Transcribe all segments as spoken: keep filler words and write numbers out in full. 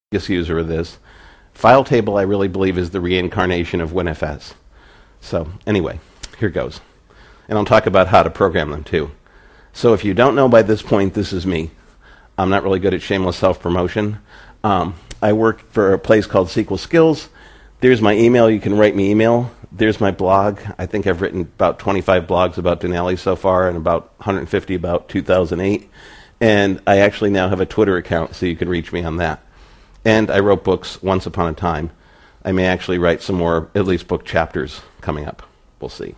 biggest user of this. File table, I really believe, is the reincarnation of WinFS. So anyway, here goes. And I'll talk about how to program them too. So if you don't know by this point, this is me. I'm not really good at shameless self-promotion. Um, I work for a place called S Q L Skills. There's my email. You can write me email. There's my blog. I think I've written about twenty-five blogs about Denali so far and about one hundred fifty about two thousand eight. And I actually now have a Twitter account, so you can reach me on that. And I wrote books once upon a time. I may actually write some more, at least book chapters coming up. We'll see.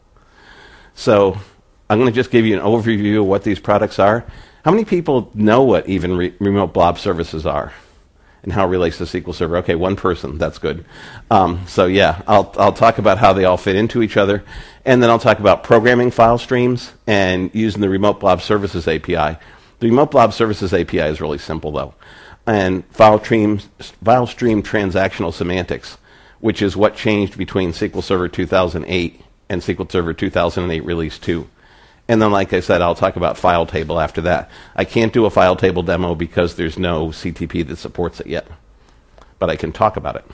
So I'm going to just give you an overview of what these products are. How many people know what even re- remote blob services are and how it relates to S Q L Server? Okay, one person. That's good. Um, so yeah, I'll, I'll talk about how they all fit into each other. And then I'll talk about programming file streams and using the Remote Blob Services A P I. The Remote Blob Services A P I is really simple, though. And file stream, file stream transactional semantics, which is what changed between S Q L Server two thousand eight and S Q L Server two thousand eight Release two. And then, like I said, I'll talk about file table after that. I can't do a file table demo because there's no C T P that supports it yet. But I can talk about it.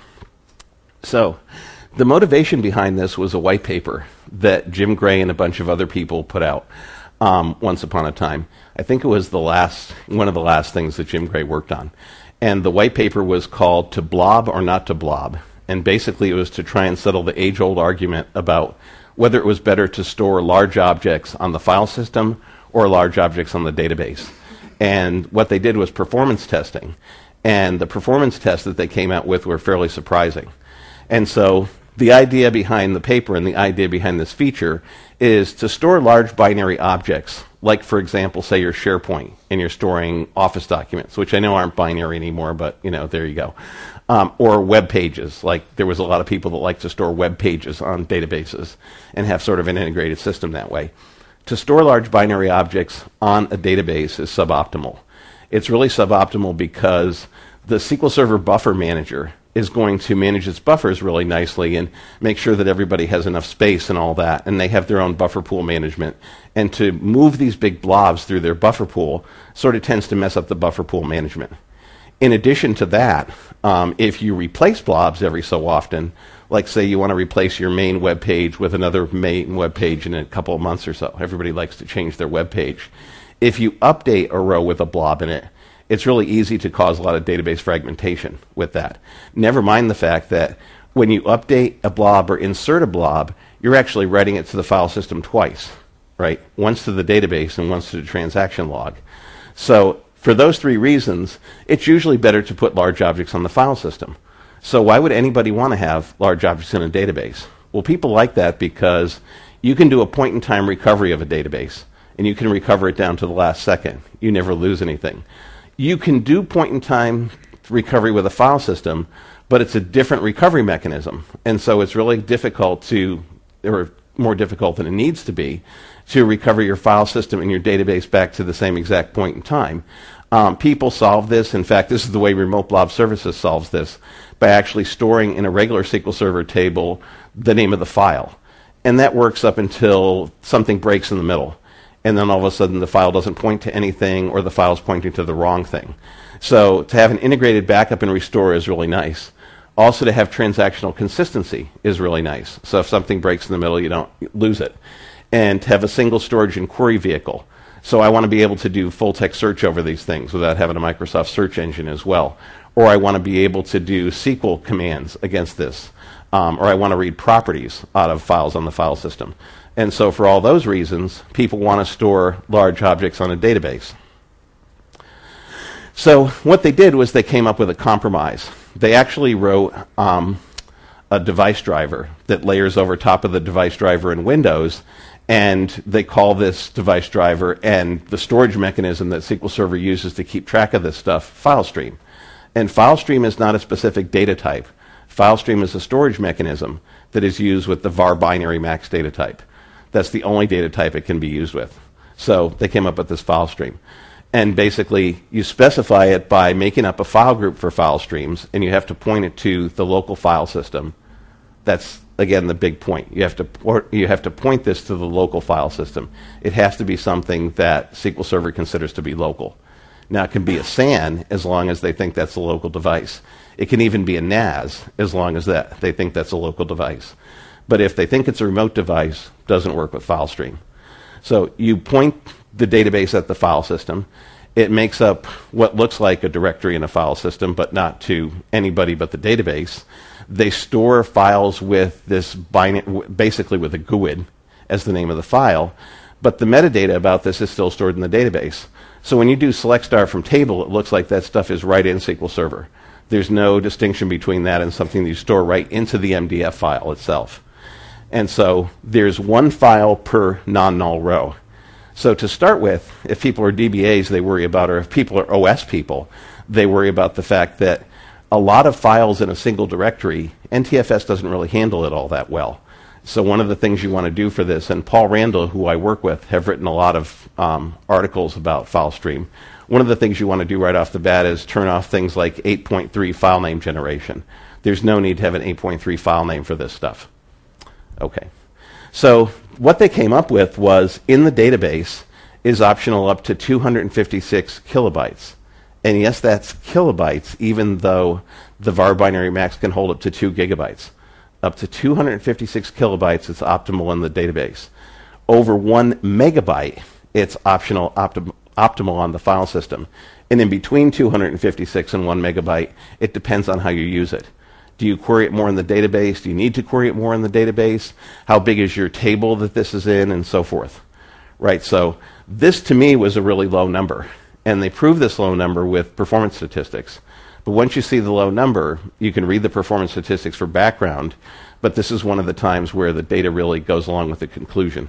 So the motivation behind this was a white paper that Jim Gray and a bunch of other people put out um, once upon a time. I think it was the last, one of the last things that Jim Gray worked on. And the white paper was called To Blob or Not to Blob. And basically it was to try and settle the age-old argument about whether it was better to store large objects on the file system or large objects on the database. And what they did was performance testing. And the performance tests that they came out with were fairly surprising. And so the idea behind the paper and the idea behind this feature is to store large binary objects, like, for example, say your SharePoint, and you're storing Office documents, which I know aren't binary anymore, but, you know, there you go. Um, or web pages, like there was a lot of people that like to store web pages on databases and have sort of an integrated system that way. To store large binary objects on a database is suboptimal. It's really suboptimal because the S Q L Server Buffer Manager is going to manage its buffers really nicely and make sure that everybody has enough space and all that, and they have their own buffer pool management. And to move these big blobs through their buffer pool sort of tends to mess up the buffer pool management. In addition to that, um, if you replace blobs every so often, like say you want to replace your main web page with another main web page in a couple of months or so, everybody likes to change their web page. If you update a row with a blob in it, it's really easy to cause a lot of database fragmentation with that. Never mind the fact that when you update a blob or insert a blob, you're actually writing it to the file system twice, right? Once to the database and once to the transaction log. So for those three reasons, it's usually better to put large objects on the file system. So why would anybody want to have large objects in a database? Well, people like that because you can do a point-in-time recovery of a database, and you can recover it down to the last second. You never lose anything. You can do point-in-time recovery with a file system, but it's a different recovery mechanism. And so it's really difficult to, or more difficult than it needs to be, to recover your file system and your database back to the same exact point in time. Um, people solve this. In fact, this is the way Remote Blob Services solves this, by actually storing in a regular S Q L Server table the name of the file. And that works up until something breaks in the middle. And then all of a sudden the file doesn't point to anything, or the file's pointing to the wrong thing. So to have an integrated backup and restore is really nice. Also, to have transactional consistency is really nice. So if something breaks in the middle, you don't lose it. And to have a single storage and query vehicle. So I want to be able to do full text search over these things without having a Microsoft search engine as well. Or I want to be able to do S Q L commands against this. Um, or I want to read properties out of files on the file system. And so for all those reasons, people want to store large objects on a database. So what they did was they came up with a compromise. They actually wrote um, a device driver that layers over top of the device driver in Windows, and they call this device driver and the storage mechanism that S Q L Server uses to keep track of this stuff FileStream. And FileStream is not a specific data type. FileStream is a storage mechanism that is used with the var binary max data type. That's the only data type it can be used with. So they came up with this file stream. And basically, you specify it by making up a file group for file streams, and you have to point it to the local file system. That's, again, the big point. You have to port, you have to point this to the local file system. It has to be something that S Q L Server considers to be local. Now, it can be a S A N as long as they think that's a local device. It can even be a N A S as long as that they think that's a local device. But if they think it's a remote device, it doesn't work with FileStream. So you point the database at the file system. It makes up what looks like a directory in a file system, but not to anybody but the database. They store files with this binary, basically with a G U I D as the name of the file, but the metadata about this is still stored in the database. So when you do select star from table, it looks like that stuff is right in S Q L Server. There's no distinction between that and something that you store right into the M D F file itself. And so there's one file per non-null row. So to start with, if people are D B As, they worry about, or if people are O S people, they worry about the fact that a lot of files in a single directory, N T F S doesn't really handle it all that well. So one of the things you want to do for this, and Paul Randall, who I work with, have written a lot of um, articles about FileStream. One of the things you want to do right off the bat is turn off things like eight point three file name generation. There's no need to have an eight point three file name for this stuff. Okay. So what they came up with was, in the database, is optional up to two hundred fifty-six kilobytes. And yes, that's kilobytes, even though the var binary max can hold up to two gigabytes. Up to two hundred fifty-six kilobytes, it's optimal in the database. Over one megabyte, it's optional, optim optimal on the file system. And in between two hundred fifty-six and one megabyte, it depends on how you use it. Do you query it more in the database? Do you need to query it more in the database? How big is your table that this is in, and so forth? Right, so this to me was a really low number. And they proved this low number with performance statistics. But once you see the low number, you can read the performance statistics for background, but this is one of the times where the data really goes along with the conclusion.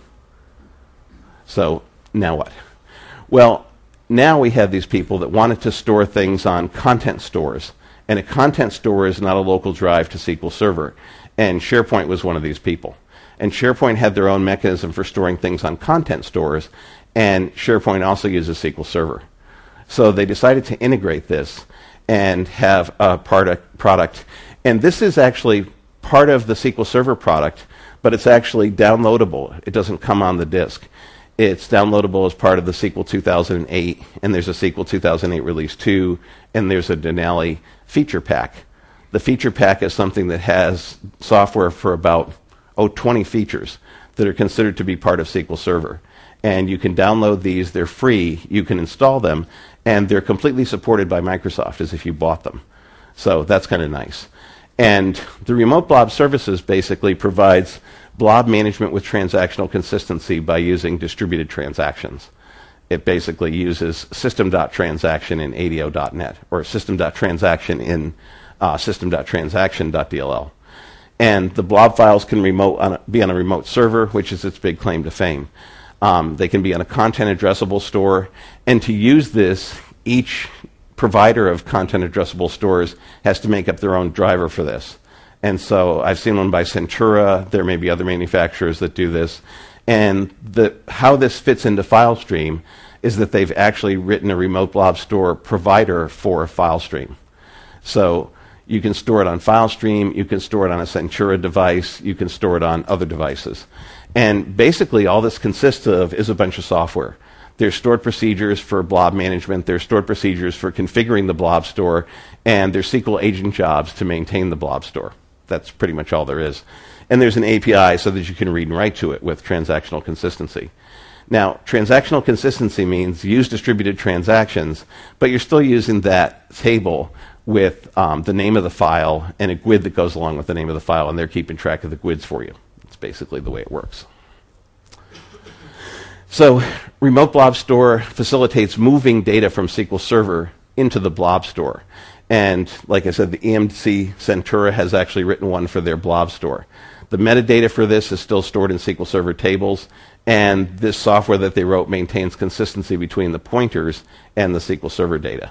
So now what? Well, now we have these people that wanted to store things on content stores. And a content store is not a local drive to S Q L Server. And SharePoint was one of these people. And SharePoint had their own mechanism for storing things on content stores, and SharePoint also uses S Q L Server. So they decided to integrate this and have a product, product. And this is actually part of the S Q L Server product, but it's actually downloadable. It doesn't come on the disk. It's downloadable as part of the S Q L two thousand eight, and there's a S Q L two thousand eight Release two, and there's a Denali feature pack. The feature pack is something that has software for about, oh, twenty features that are considered to be part of S Q L Server. And you can download these. They're free. You can install them, and they're completely supported by Microsoft as if you bought them. So that's kind of nice. And the Remote Blob Services basically provides blob management with transactional consistency by using distributed transactions. It basically uses system.transaction in A D O dot net, or system.transaction in uh, system.transaction.dll. And the blob files can remote on a, be on a remote server, which is its big claim to fame. Um, they can be on a content addressable store. And to use this, each provider of content addressable stores has to make up their own driver for this. And so I've seen one by Centura. There may be other manufacturers that do this. And the, how this fits into FileStream is that they've actually written a remote blob store provider for FileStream. So you can store it on FileStream, you can store it on a Centura device, you can store it on other devices. And basically all this consists of is a bunch of software. There's stored procedures for blob management, there's stored procedures for configuring the blob store, and there's S Q L agent jobs to maintain the blob store. That's pretty much all there is. And there's an A P I so that you can read and write to it with transactional consistency. Now, transactional consistency means use distributed transactions, but you're still using that table with um, the name of the file and a G U I D that goes along with the name of the file, and they're keeping track of the G U I Ds for you. That's basically the way it works. So Remote Blob Store facilitates moving data from S Q L Server into the blob store. And like I said, the E M C Centura has actually written one for their blob store. The metadata for this is still stored in S Q L Server tables, and this software that they wrote maintains consistency between the pointers and the S Q L Server data.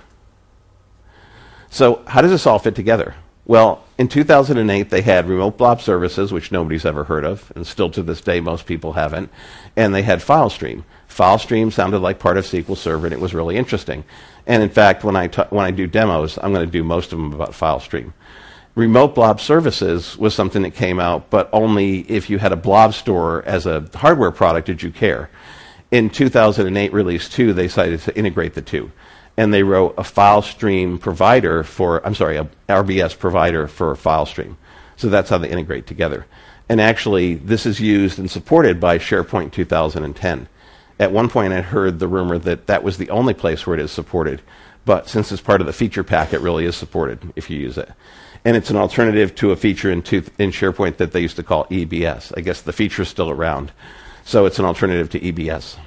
So how does this all fit together? Well, in two thousand eight, they had Remote Blob Services, which nobody's ever heard of, and still to this day most people haven't, and they had FileStream. FileStream sounded like part of S Q L Server, and it was really interesting. And in fact, when I, when I do demos, I'm going to do most of them about FileStream. Remote Blob Services was something that came out, but only if you had a blob store as a hardware product did you care. In two thousand eight Release two, they decided to integrate the two. and they wrote a file stream provider for, I'm sorry, a R B S provider for a file stream. So that's how they integrate together. And actually, this is used and supported by SharePoint two thousand ten. At one point, I heard the rumor that that was the only place where it is supported. But since it's part of the feature pack, it really is supported if you use it. And it's an alternative to a feature in, two, in SharePoint that they used to call E B S. I guess the feature is still around. So it's an alternative to E B S.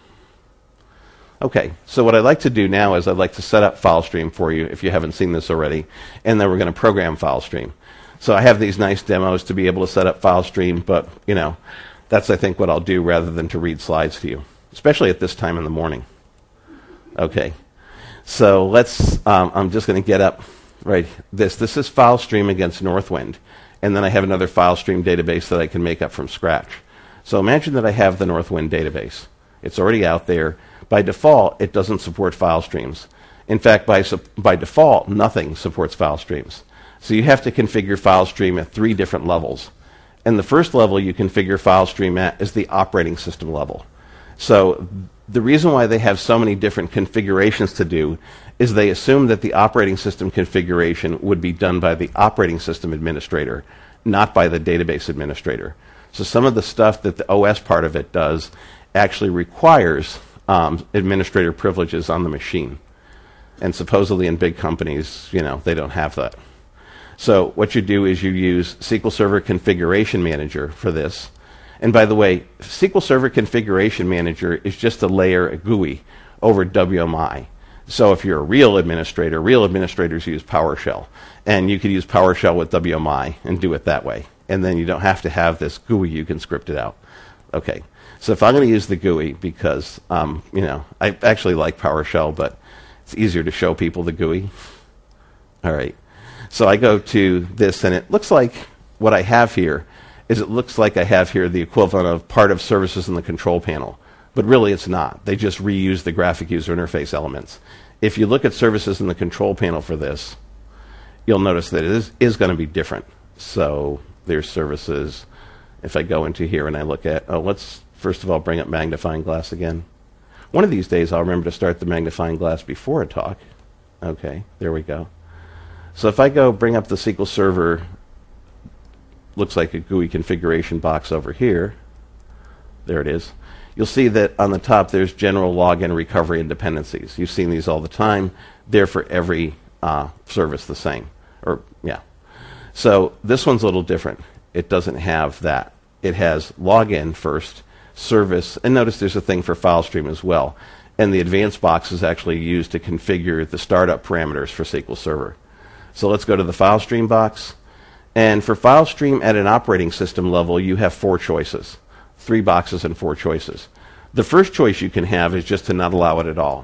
Okay, so what I'd like to do now is I'd like to set up FileStream for you if you haven't seen this already. And then we're going to program FileStream. So I have these nice demos to be able to set up FileStream, but, you know, that's, I think, what I'll do rather than to read slides to you, especially at this time in the morning. Okay. So let's, um, I'm just going to get up right this. This is FileStream against Northwind. And then I have another FileStream database that I can make up from scratch. So imagine that I have the Northwind database. It's already out there. By default, it doesn't support file streams. In fact, by, by default, nothing supports file streams. So you have to configure FileStream at three different levels. And the first level you configure FileStream at is the operating system level. So the reason why they have so many different configurations to do is they assume that the operating system configuration would be done by the operating system administrator, not by the database administrator. So some of the stuff that the O S part of it does actually requires um, administrator privileges on the machine. And supposedly in big companies, you know, they don't have that. So what you do is you use S Q L Server Configuration Manager for this. And by the way, S Q L Server Configuration Manager is just a layer, a G U I, over W M I. So if you're a real administrator, real administrators use PowerShell. And you could use PowerShell with W M I and do it that way. And then you don't have to have this G U I, you can script it out. Okay, so if I'm going to use the G U I because, um, you know, I actually like PowerShell, but it's easier to show people the G U I. All right, so I go to this, and it looks like what I have here is it looks like I have here the equivalent of part of services in the control panel. But really it's not. They just reuse the graphic user interface elements. If you look at services in the control panel for this, you'll notice that it is, is going to be different. So there's services. If I go into here and I look at, oh, let's first of all bring up magnifying glass again. One of these days I'll remember to start the magnifying glass before a talk. Okay, there we go. So if I go bring up the S Q L Server, looks like a G U I configuration box over here. There it is. You'll see that on the top there's general login, recovery, and dependencies. You've seen these all the time. They're for every uh, service the same. Or yeah. So this one's a little different. It doesn't have that. It has login first, service, and notice there's a thing for FileStream as well. And the advanced box is actually used to configure the startup parameters for S Q L Server. So let's go to the FileStream box. And for FileStream at an operating system level, you have four choices. Three boxes and four choices. The first choice you can have is just to not allow it at all.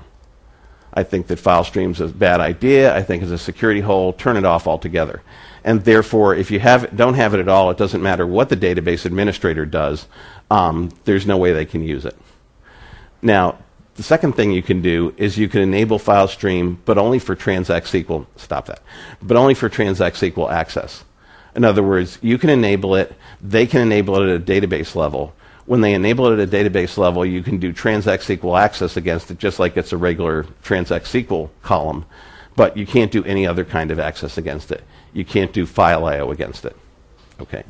I think that FileStream's a bad idea. I think it's a security hole. Turn it off altogether. And therefore, if you have it, don't have it at all, it doesn't matter what the database administrator does. Um, there's no way they can use it. Now, the second thing you can do is you can enable FileStream, but only for Transact S Q L. Stop that. But only for Transact S Q L access. In other words, you can enable it. They can enable it at a database level. When they enable it at a database level, you can do Transact S Q L access against it just like it's a regular Transact S Q L column. But you can't do any other kind of access against it. You can't do file I O against it. Okay.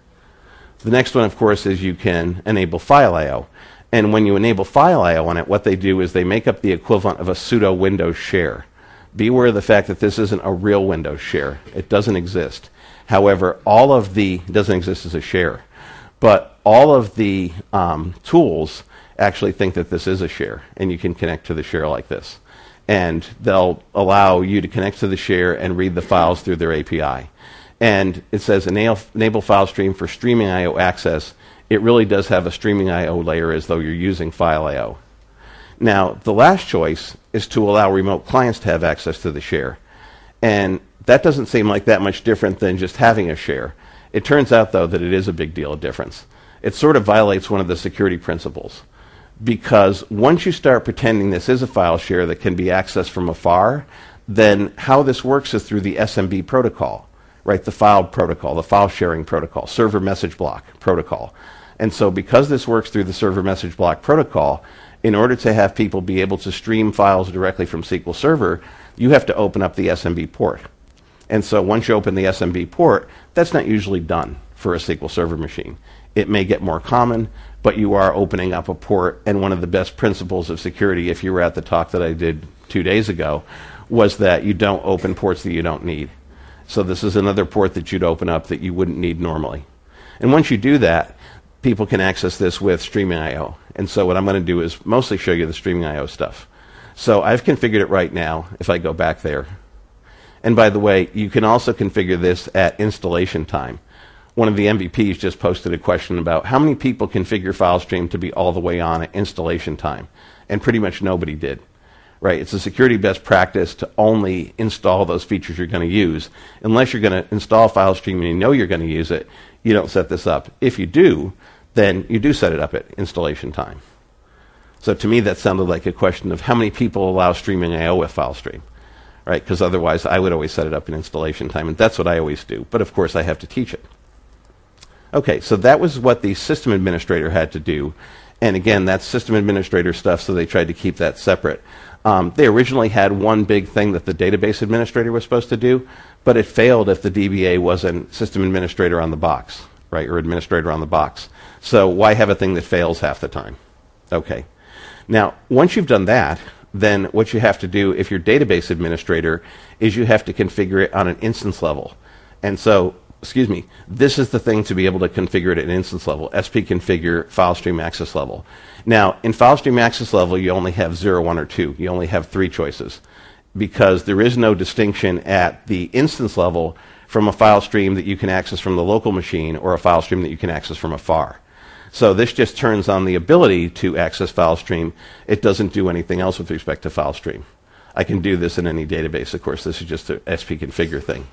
The next one, of course, is you can enable file I O. And when you enable file I O on it, what they do is they make up the equivalent of a pseudo Windows share. Be aware of the fact that this isn't a real Windows share. It doesn't exist. However, all of the, it doesn't exist as a share, but all of the um, tools actually think that this is a share, and you can connect to the share like this. And they'll allow you to connect to the share and read the files through their A P I. And it says enable, enable FileStream for streaming I O access. It really does have a streaming I O layer as though you're using file I O. Now, the last choice is to allow remote clients to have access to the share. And that doesn't seem like that much different than just having a share. It turns out, though, that it is a big deal of difference. It sort of violates one of the security principles. Because once you start pretending this is a file share that can be accessed from afar, then how this works is through the S M B protocol, right? The file protocol, the file sharing protocol, server message block protocol. And so because this works through the server message block protocol, In order to have people be able to stream files directly from S Q L Server, you have to open up the S M B port. And so once you open the S M B port, that's not usually done for a S Q L Server machine. It may get more common, but you are opening up a port, and one of the best principles of security, if you were at the talk that I did two days ago, was that you don't open ports that you don't need. So this is another port that you'd open up that you wouldn't need normally. And once you do that, people can access this with Streaming I O. And so what I'm going to do is mostly show you the Streaming I O stuff. So I've configured it right now, if I go back there. And by the way, you can also configure this at installation time. One of the M V Ps just posted a question about how many people configure FileStream to be all the way on at installation time. And pretty much nobody did. Right? It's a security best practice to only install those features you're going to use. Unless you're going to install FileStream and you know you're going to use it, you don't set this up. If you do, then you do set it up at installation time. So to me, that sounded like a question of how many people allow Streaming I O with FileStream. Right? Because otherwise, I would always set it up in installation time, and that's what I always do. But of course, I have to teach it. Okay, so that was what the system administrator had to do. And again, that's system administrator stuff, so they tried to keep that separate. Um, they originally had one big thing that the database administrator was supposed to do, but it failed if the D B A wasn't system administrator on the box, right, or administrator on the box. So why have a thing that fails half the time? Okay. Now, once you've done that, then what you have to do if you're database administrator is you have to configure it on an instance level. And so, excuse me, this is the thing to be able to configure it at an instance level, spconfigure FileStream access level. Now, in FileStream access level, you only have zero, one, or two. You only have three choices because there is no distinction at the instance level from a file stream that you can access from the local machine or a file stream that you can access from afar. So this just turns on the ability to access FileStream. It doesn't do anything else with respect to FileStream. I can do this in any database, of course. This is just an spconfigure thing.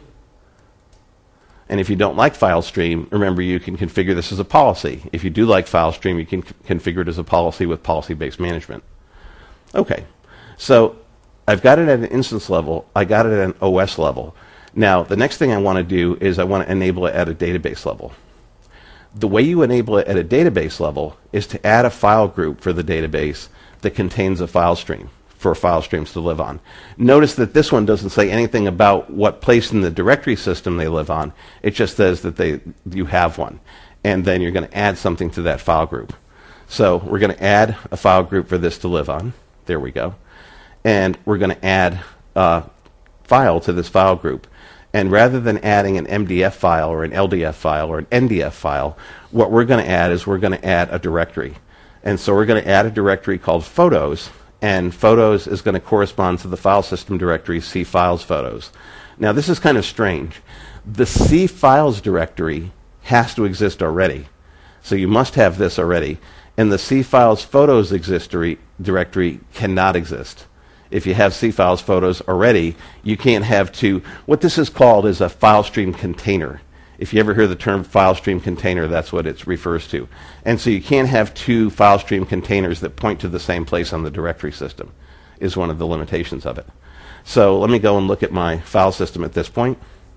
And if you don't like FileStream, remember you can configure this as a policy. If you do like FileStream, you can configure it as a policy with policy-based management. Okay, so I've got it at an instance level. I got it at an O S level. Now, the next thing I want to do is I want to enable it at a database level. The way you enable it at a database level is to add a file group for the database that contains a file stream for file streams to live on. Notice that this one doesn't say anything about what place in the directory system they live on. It just says that they you have one. And then you're going to add something to that file group. So we're going to add a file group for this to live on. There we go. And we're going to add a file to this file group. And rather than adding an M D F file or an L D F file or an N D F file, what we're going to add is we're going to add a directory. And so we're going to add a directory called photos, and photos is going to correspond to the file system directory C files photos. Now this is kind of strange. The C files directory has to exist already. So you must have this already. And the C files photos existory directory cannot exist. If you have C files photos already, you can't have two. What this is called is a file stream container. If you ever hear the term file stream container, that's what it refers to. And so you can't have two file stream containers that point to the same place on the directory system, is one of the limitations of it. So let me go and look at my file system at this point.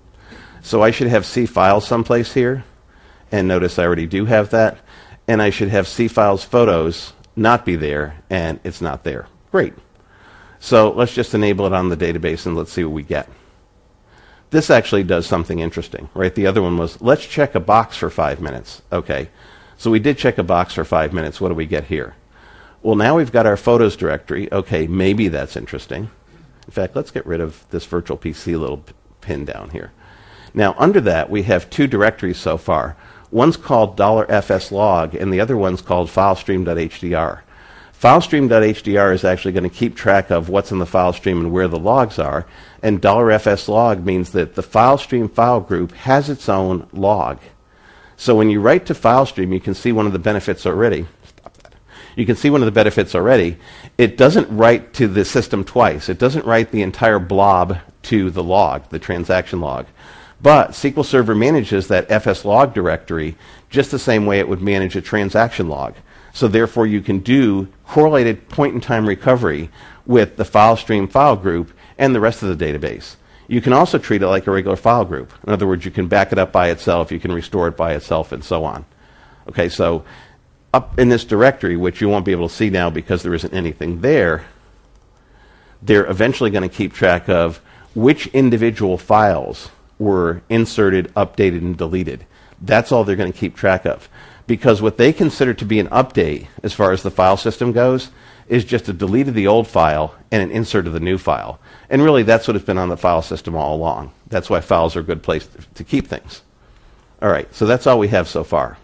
So I should have C files someplace here. And notice I already do have that. And I should have C files photos not be there, and it's not there. Great. So let's just enable it on the database and let's see what we get. This actually does something interesting, right? The other one was, let's check a box for five minutes. Okay, so we did check a box for five minutes. What do we get here? Well, now we've got our photos directory. Okay, maybe that's interesting. In fact, let's get rid of this virtual P C little p- pin down here. Now, under that, we have two directories so far. One's called $fslog, and the other one's called filestream.hdr. Filestream.hdr is actually going to keep track of what's in the file stream and where the logs are, and $fslog means that the file stream file group has its own log. So when you write to FileStream, you can see one of the benefits already. Stop that. You can see one of the benefits already. It doesn't write to the system twice. It doesn't write the entire blob to the log, the transaction log. But S Q L Server manages that fslog directory just the same way it would manage a transaction log. So therefore, you can do correlated point-in-time recovery with the file stream file group and the rest of the database. You can also treat it like a regular file group. In other words, you can back it up by itself, you can restore it by itself, and so on. Okay, so up in this directory, which you won't be able to see now because there isn't anything there, they're eventually going to keep track of which individual files were inserted, updated, and deleted. That's all they're going to keep track of. Because what they consider to be an update, as far as the file system goes, is just a delete of the old file and an insert of the new file. And really, that's what has been on the file system all along. That's why files are a good place to, to keep things. All right, so that's all we have so far.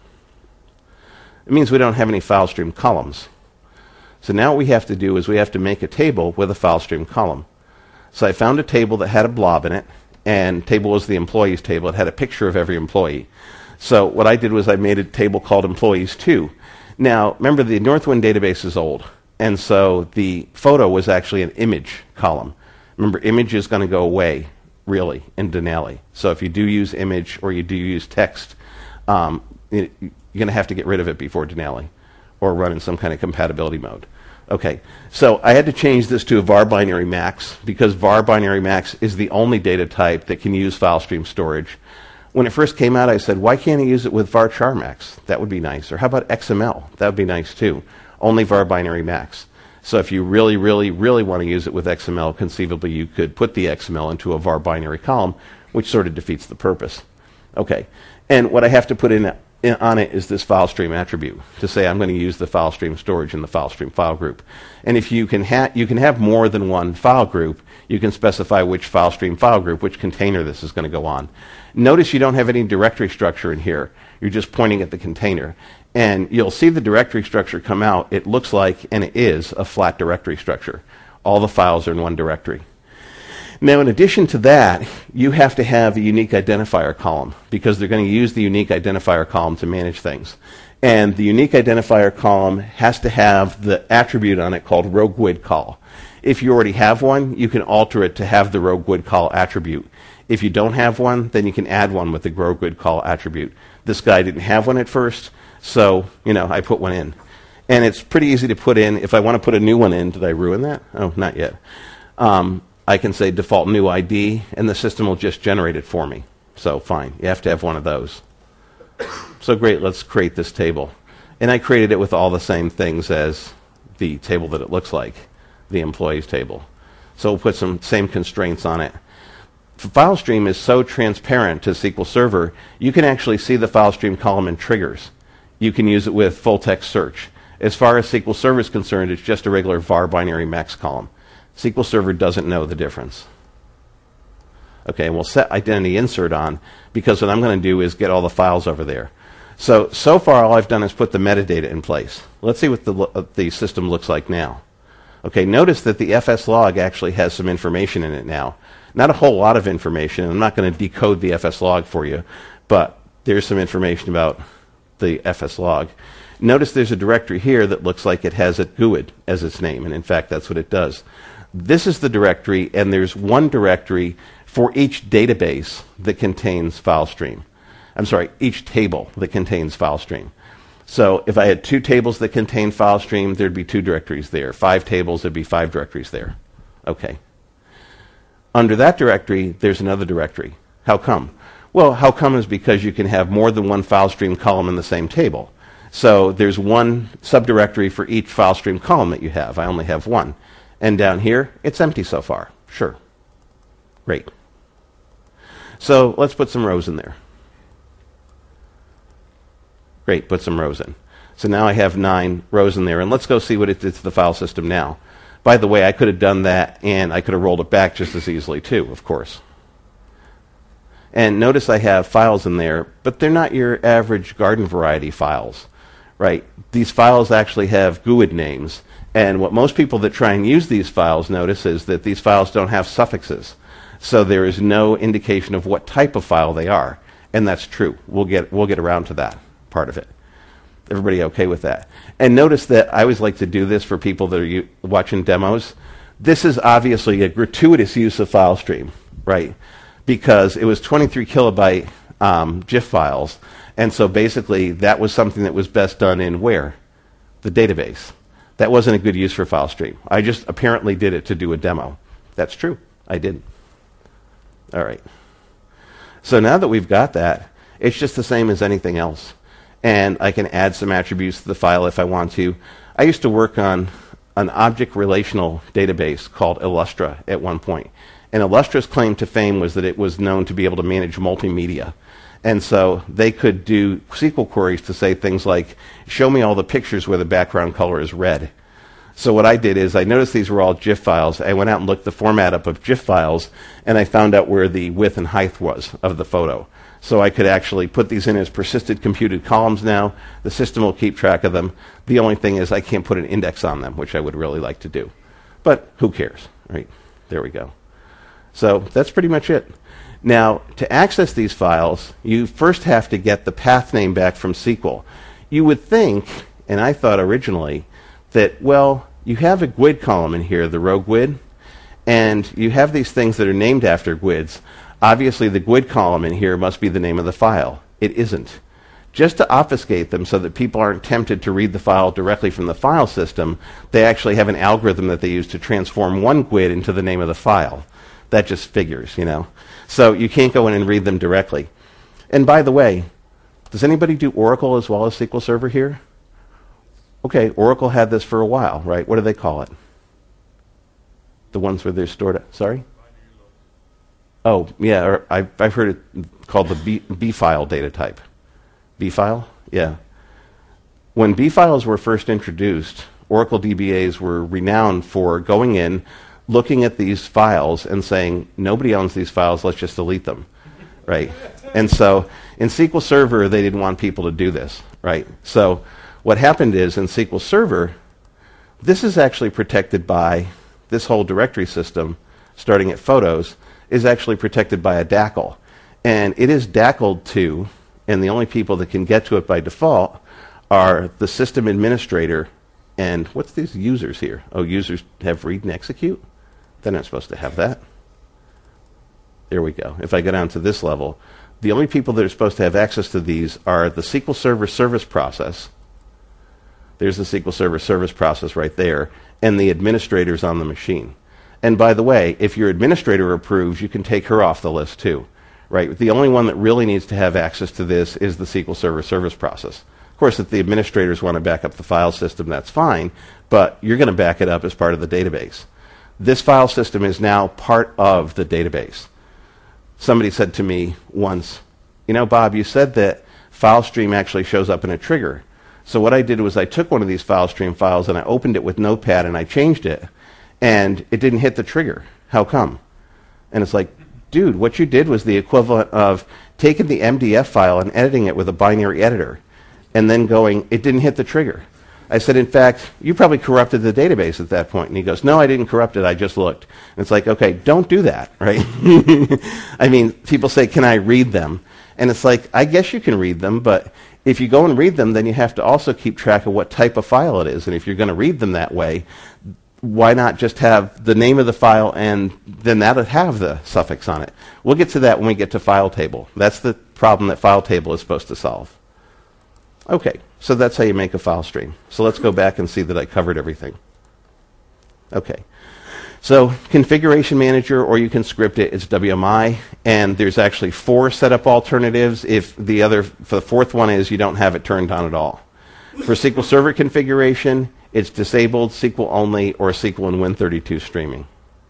It means we don't have any file stream columns. So now what we have to do is we have to make a table with a file stream column. So I found a table that had a blob in it, and table was the employees table. It had a picture of every employee. So what I did was I made a table called employees two. Now, remember, the Northwind database is old, and so the photo was actually an image column. Remember, image is going to go away, really, in Denali. So if you do use image or you do use text, um, it, you're going to have to get rid of it before Denali or run in some kind of compatibility mode. Okay, so I had to change this to a var binary max because var binary max is the only data type that can use file stream storage. When it first came out, I said, why can't I use it with varchar max? That would be nice. Or how about X M L? That would be nice too. Only var binary max. So if you really, really, really want to use it with X M L, conceivably you could put the X M L into a var binary column, which sort of defeats the purpose. Okay, and what I have to put in, in on it is this file stream attribute to say I'm going to use the file stream storage in the file stream file group. And if you can, ha you can have more than one file group, you can specify which file stream file group, which container this is going to go on. Notice you don't have any directory structure in here. You're just pointing at the container. And you'll see the directory structure come out. It looks like, and it is, a flat directory structure. All the files are in one directory. Now, in addition to that, you have to have a unique identifier column because they're going to use the unique identifier column to manage things. And the unique identifier column has to have the attribute on it called roguewid call. If you already have one, you can alter it to have the roguewid call attribute. If you don't have one, then you can add one with the roguewid call attribute. This guy didn't have one at first, so, you know, I put one in. And it's pretty easy to put in. If I want to put a new one in, did I ruin that? Oh, not yet. Um, I can say default new I D, and the system will just generate it for me. So fine, you have to have one of those. So great, let's create this table. And I created it with all the same things as the table that it looks like, the employees table. So we'll put some same constraints on it. FileStream is so transparent to S Q L Server, you can actually see the FileStream column in triggers. You can use it with full text search. As far as S Q L Server is concerned, it's just a regular var binary max column. S Q L Server doesn't know the difference. Okay, and we'll set identity insert on because what I'm going to do is get all the files over there. So, so far all I've done is put the metadata in place. Let's see what the, uh, the system looks like now. Okay, notice that the F S log actually has some information in it now. Not a whole lot of information. I'm not going to decode the F S log for you, but there's some information about the F S log. Notice there's a directory here that looks like it has a GUID as its name, and in fact that's what it does. This is the directory, and there's one directory for each database that contains FileStream. I'm sorry, each table that contains FileStream. So if I had two tables that contain FileStream, there'd be two directories there. Five tables, there'd be five directories there. Okay. Under that directory, there's another directory. How come? Well, how come is because you can have more than one FileStream column in the same table. So there's one subdirectory for each FileStream column that you have. I only have one. And down here, it's empty so far. Sure. Great. So let's put some rows in there. Great, put some rows in. So now I have nine rows in there, and let's go see what it did to the file system now. By the way, I could have done that, and I could have rolled it back just as easily too, of course. And notice I have files in there, but they're not your average garden variety files, right? These files actually have GUID names, and what most people that try and use these files notice is that these files don't have suffixes. So there is no indication of what type of file they are, and that's true. We'll get, we'll get around to that part of it. Everybody okay with that? And notice that I always like to do this for people that are watching demos. This is obviously a gratuitous use of FileStream, right? Because it was twenty-three kilobyte um, GIF files, and so basically that was something that was best done in where? The database. That wasn't a good use for FileStream. I just apparently did it to do a demo. That's true. I didn't. All right. So now that we've got that, it's just the same as anything else. and I can add some attributes to the file if I want to. I used to work on an object relational database called Illustra at one point. And Illustra's claim to fame was that it was known to be able to manage multimedia. And so they could do S Q L queries to say things like, show me all the pictures where the background color is red. So what I did is I noticed these were all GIF files. I went out and looked the format up of GIF files, and I found out where the width and height was of the photo. So I could actually put these in as persisted computed columns now. The system will keep track of them. The only thing is I can't put an index on them, which I would really like to do. But who cares, right? There we go. So that's pretty much it. Now, to access these files, you first have to get the path name back from S Q L. You would think, and I thought originally, that, well, you have a G U I D column in here, the row G U I D, and you have these things that are named after G U I Ds. Obviously, the G U I D column in here must be the name of the file. It isn't. Just to obfuscate them so that people aren't tempted to read the file directly from the file system, they actually have an algorithm that they use to transform one G U I D into the name of the file. That just figures, you know. So you can't go in and read them directly. And by the way, does anybody do Oracle as well as S Q L Server here? Okay, Oracle had this for a while, right? What do they call it? The ones where they're stored at, sorry? Oh, yeah, or I've, I've heard it called the B, B file data type. B file? Yeah. When B files were first introduced, Oracle D B As were renowned for going in, looking at these files and saying, nobody owns these files, let's just delete them, right? And so in S Q L Server, they didn't want people to do this, right? So what happened is in S Q L Server, this is actually protected by this whole directory system, starting at photos, is actually protected by a D A C L. And it is D A C L'd to, and the only people that can get to it by default are the system administrator and what's these users here? Oh, users have read and execute? They're not supposed to have that. There we go. If I go down to this level, the only people that are supposed to have access to these are the S Q L Server service process. There's the S Q L Server service process right there, and the administrators on the machine. And by the way, if your administrator approves, you can take her off the list too, right? The only one that really needs to have access to this is the S Q L Server service process. Of course, if the administrators want to back up the file system, that's fine, but you're going to back it up as part of the database. This file system is now part of the database. Somebody said to me once, you know, Bob, you said that FileStream actually shows up in a trigger. So what I did was I took one of these FileStream files and I opened it with Notepad and I changed it, and it didn't hit the trigger. How come? And it's like, dude, what you did was the equivalent of taking the M D F file and editing it with a binary editor, and then going, it didn't hit the trigger. I said, in fact, you probably corrupted the database at that point. And he goes, no, I didn't corrupt it, I just looked. And it's like, okay, don't do that, right? I mean, people say, can I read them? And it's like, I guess you can read them, but if you go and read them, then you have to also keep track of what type of file it is. And if you're going to read them that way, why not just have the name of the file and then that would have the suffix on it? We'll get to that when we get to file table. That's the problem that file table is supposed to solve. Okay, so that's how you make a file stream. So let's go back and see that I covered everything. Okay, so configuration manager, or you can script it, it's W M I, and there's actually four setup alternatives. If the other, for the fourth one is you don't have it turned on at all. For S Q L Server configuration, it's disabled, S Q L only, or S Q L and Win thirty-two streaming.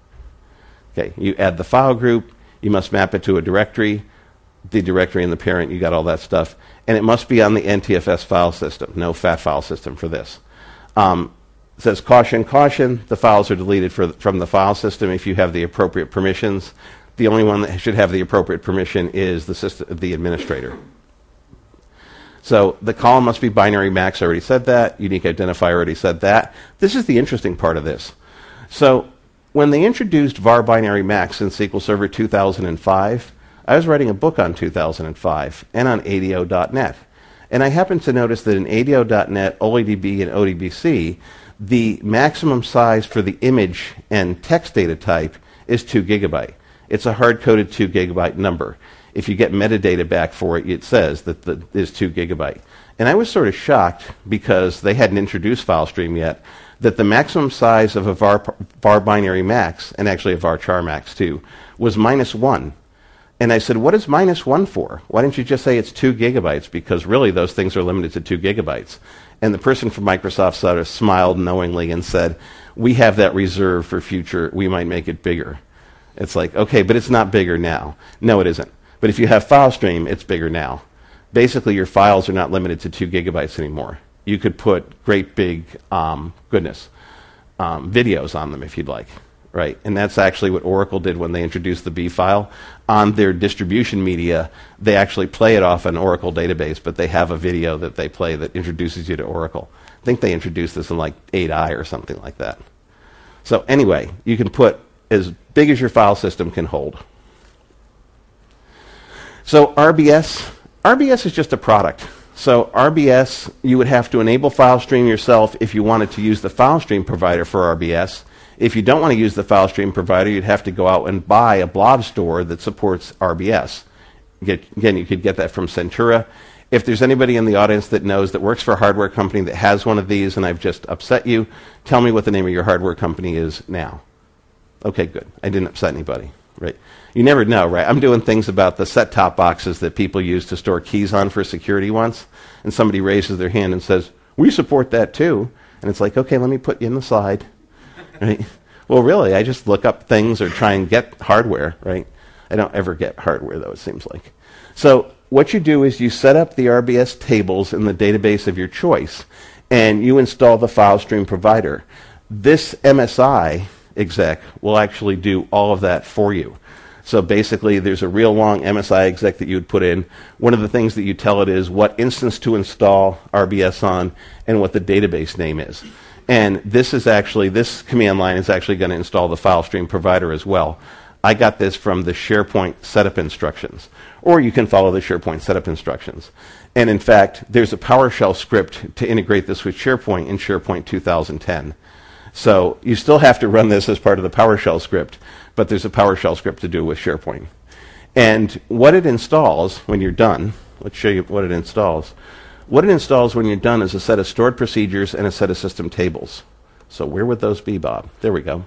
Okay, you add the file group, you must map it to a directory, the directory and the parent, you got all that stuff. And it must be on the N T F S file system, no F A T file system for this. Um, it says caution, caution, the files are deleted for, from the file system if you have the appropriate permissions. The only one that should have the appropriate permission is the, system, the administrator. So the column must be binary max, I already said that. Unique identifier, already said that. This is the interesting part of this. So when they introduced var binary max in S Q L Server two thousand five, I was writing a book on two thousand five and on A D O dot net. And I happened to notice that in A D O dot net, O E D B, and O D B C, the maximum size for the image and text data type is two gigabyte. It's a hard-coded two gigabyte number. If you get metadata back for it, it says that it is two gigabyte. And I was sort of shocked, because they hadn't introduced FileStream yet, that the maximum size of a var, var binary max, and actually a var char max too, was minus one. And I said, what is minus one for? Why don't you just say it's two gigabytes? Because really those things are limited to two gigabytes. And the person from Microsoft sort of smiled knowingly and said, we have that reserved for future. We might make it bigger. It's like, okay, but it's not bigger now. No, it isn't. But if you have FileStream, it's bigger now. Basically, your files are not limited to two gigabytes anymore. You could put great big, um, goodness, um, videos on them if you'd like, right? And that's actually what Oracle did when they introduced the B file. On their distribution media, they actually play it off an Oracle database, but they have a video that they play that introduces you to Oracle. I think they introduced this in like eight i or something like that. So anyway, you can put as big as your file system can hold. So R B S, R B S is just a product. So R B S, you would have to enable FileStream yourself if you wanted to use the FileStream provider for R B S. If you don't want to use the FileStream provider, you'd have to go out and buy a blob store that supports R B S. Get, again, you could get that from Centura. If there's anybody in the audience that knows that works for a hardware company that has one of these and I've just upset you, tell me what the name of your hardware company is now. Okay, good. I didn't upset anybody, right? You never know, right? I'm doing things about the set-top boxes that people use to store keys on for security once, and somebody raises their hand and says, we support that too. And it's like, okay, let me put you in the slide. Right? Well, really, I just look up things or try and get hardware, right? I don't ever get hardware, though, it seems like. So what you do is you set up the R B S tables in the database of your choice, and you install the FileStream provider. This M S I exec will actually do all of that for you. So basically, there's a real long M S I exec that you would put in. One of the things that you tell it is what instance to install R B S on and what the database name is. And this is actually, this command line is actually going to install the FileStream provider as well. I got this from the SharePoint setup instructions. Or you can follow the SharePoint setup instructions. And in fact, there's a PowerShell script to integrate this with SharePoint in SharePoint two thousand ten. So you still have to run this as part of the PowerShell script, but there's a PowerShell script to do with SharePoint. And what it installs when you're done, let's show you what it installs. What it installs when you're done is a set of stored procedures and a set of system tables. So where would those be, Bob? There we go.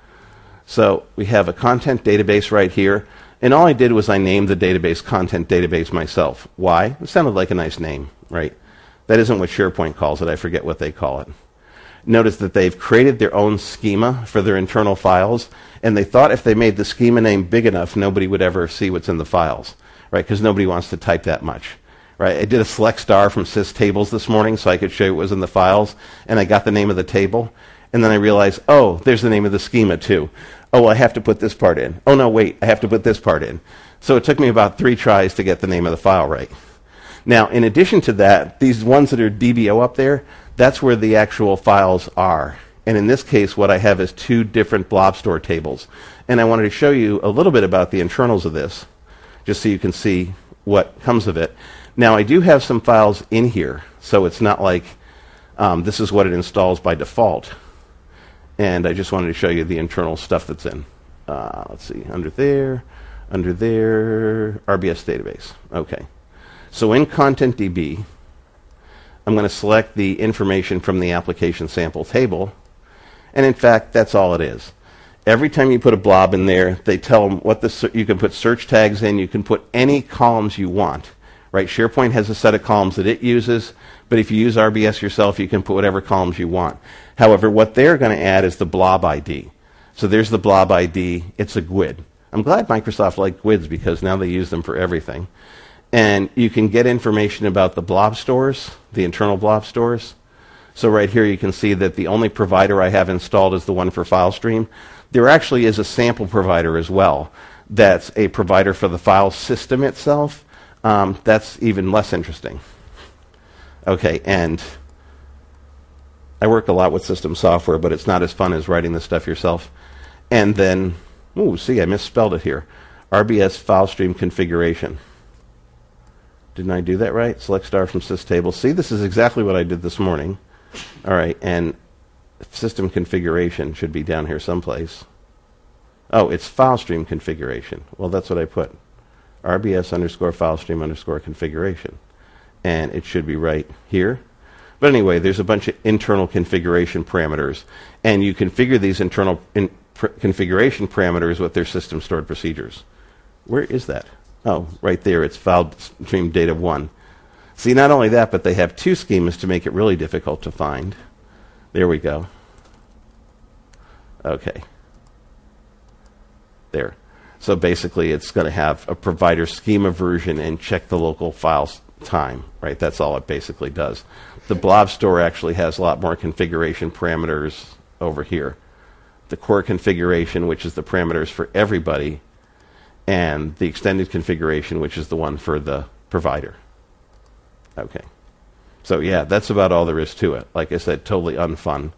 So we have a content database right here. And all I did was I named the database content database myself. Why? It sounded like a nice name, right? That isn't what SharePoint calls it. I forget what they call it. Notice that they've created their own schema for their internal files, and they thought if they made the schema name big enough, nobody would ever see what's in the files, right? Because nobody wants to type that much, right? I did a select star from systables this morning so I could show you what was in the files, and I got the name of the table, and then I realized, oh, there's the name of the schema too. Oh, I have to put this part in. Oh, no, wait, I have to put this part in. So it took me about three tries to get the name of the file right. Now, in addition to that, these ones that are D B O up there, that's where the actual files are. And in this case, what I have is two different blob store tables. And I wanted to show you a little bit about the internals of this, just so you can see what comes of it. Now, I do have some files in here, so it's not like um, this is what it installs by default. And I just wanted to show you the internal stuff that's in. Uh, let's see, under there, under there, R B S database. Okay. So in Content D B, I'm going to select the information from the application sample table. And in fact, that's all it is. Every time you put a blob in there, they tell them what the, you can put search tags in, you can put any columns you want. Right? SharePoint has a set of columns that it uses, but if you use R B S yourself, you can put whatever columns you want. However, what they're going to add is the blob I D. So there's the blob I D. It's a G U I D. I'm glad Microsoft liked G U I Ds because now they use them for everything. And you can get information about the blob stores, the internal blob stores. So right here you can see that the only provider I have installed is the one for FileStream. There actually is a sample provider as well that's a provider for the file system itself. Um, that's even less interesting. Okay, and I work a lot with system software, but it's not as fun as writing this stuff yourself. And then, ooh, see, I misspelled it here. R B S FileStream configuration. Didn't I do that right? Select star from systable. See, this is exactly what I did this morning. All right, and system configuration should be down here someplace. Oh, it's FileStream configuration. Well, that's what I put. R B S underscore FileStream underscore configuration. And it should be right here. But anyway, there's a bunch of internal configuration parameters. And you configure these internal in pr configuration parameters with their system stored procedures. Where is that? Oh, right there, it's file stream data one. See, not only that, but they have two schemas to make it really difficult to find. There we go. Okay. There. So basically, it's going to have a provider schema version and check the local files time, right? That's all it basically does. The blob store actually has a lot more configuration parameters over here. The core configuration, which is the parameters for everybody, and the extended configuration, which is the one for the provider. Okay. So yeah, that's about all there is to it. Like I said, totally unfun.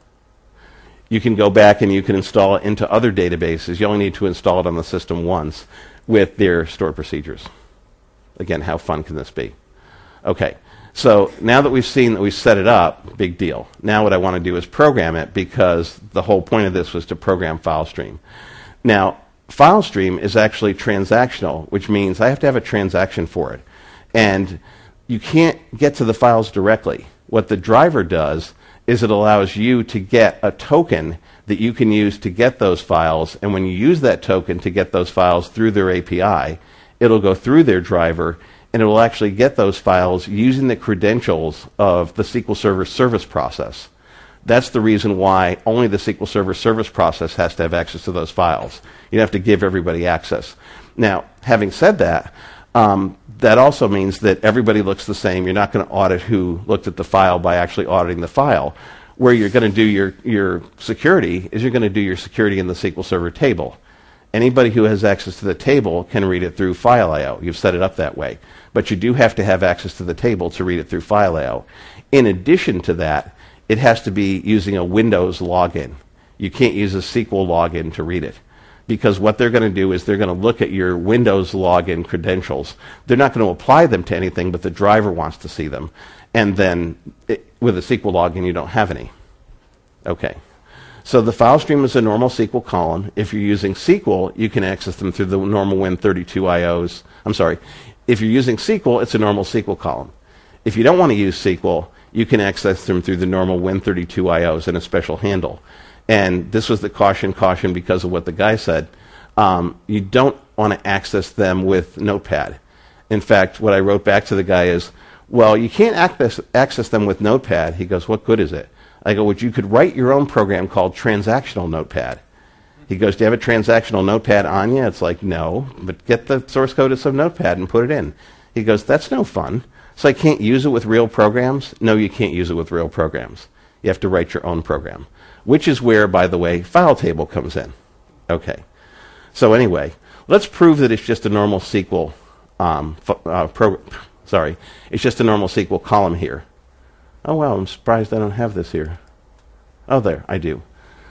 You can go back and you can install it into other databases. You only need to install it on the system once with their stored procedures. Again, how fun can this be? Okay. So now that we've seen that we've set it up, big deal. Now what I want to do is program it, because the whole point of this was to program FileStream. Now, FileStream is actually transactional, which means I have to have a transaction for it. And you can't get to the files directly. What the driver does is it allows you to get a token that you can use to get those files. And when you use that token to get those files through their A P I, it'll go through their driver, and it will actually get those files using the credentials of the S Q L Server service process. That's the reason why only the S Q L Server service process has to have access to those files. You have to give everybody access. Now, having said that, um, that also means that everybody looks the same. You're not going to audit who looked at the file by actually auditing the file. Where you're going to do your, your security is you're going to do your security in the S Q L Server table. Anybody who has access to the table can read it through file I O. You've set it up that way. But you do have to have access to the table to read it through file I O. In addition to that, it has to be using a Windows login. You can't use a S Q L login to read it. Because what they're going to do is they're going to look at your Windows login credentials. They're not going to apply them to anything, but the driver wants to see them. And then it, with a S Q L login, you don't have any. Okay. So the file stream is a normal S Q L column. If you're using S Q L, you can access them through the normal Win thirty-two I Os. I'm sorry. If you're using S Q L, it's a normal S Q L column. If you don't want to use S Q L, you can access them through the normal Win thirty-two I Os and a special handle. And this was the caution, caution because of what the guy said. Um, you don't want to access them with Notepad. In fact, what I wrote back to the guy is, well, you can't access, access them with Notepad. He goes, what good is it? I go, well, you could write your own program called Transactional Notepad. He goes, do you have a transactional notepad on you? It's like, no, but get the source code of some notepad and put it in. He goes, that's no fun. So I can't use it with real programs? No, you can't use it with real programs. You have to write your own program, which is where, by the way, file table comes in. Okay. So anyway, let's prove that it's just a normal S Q L um, uh, pro sorry, it's just a normal S Q L column here. Oh, well, I'm surprised I don't have this here. Oh, there, I do.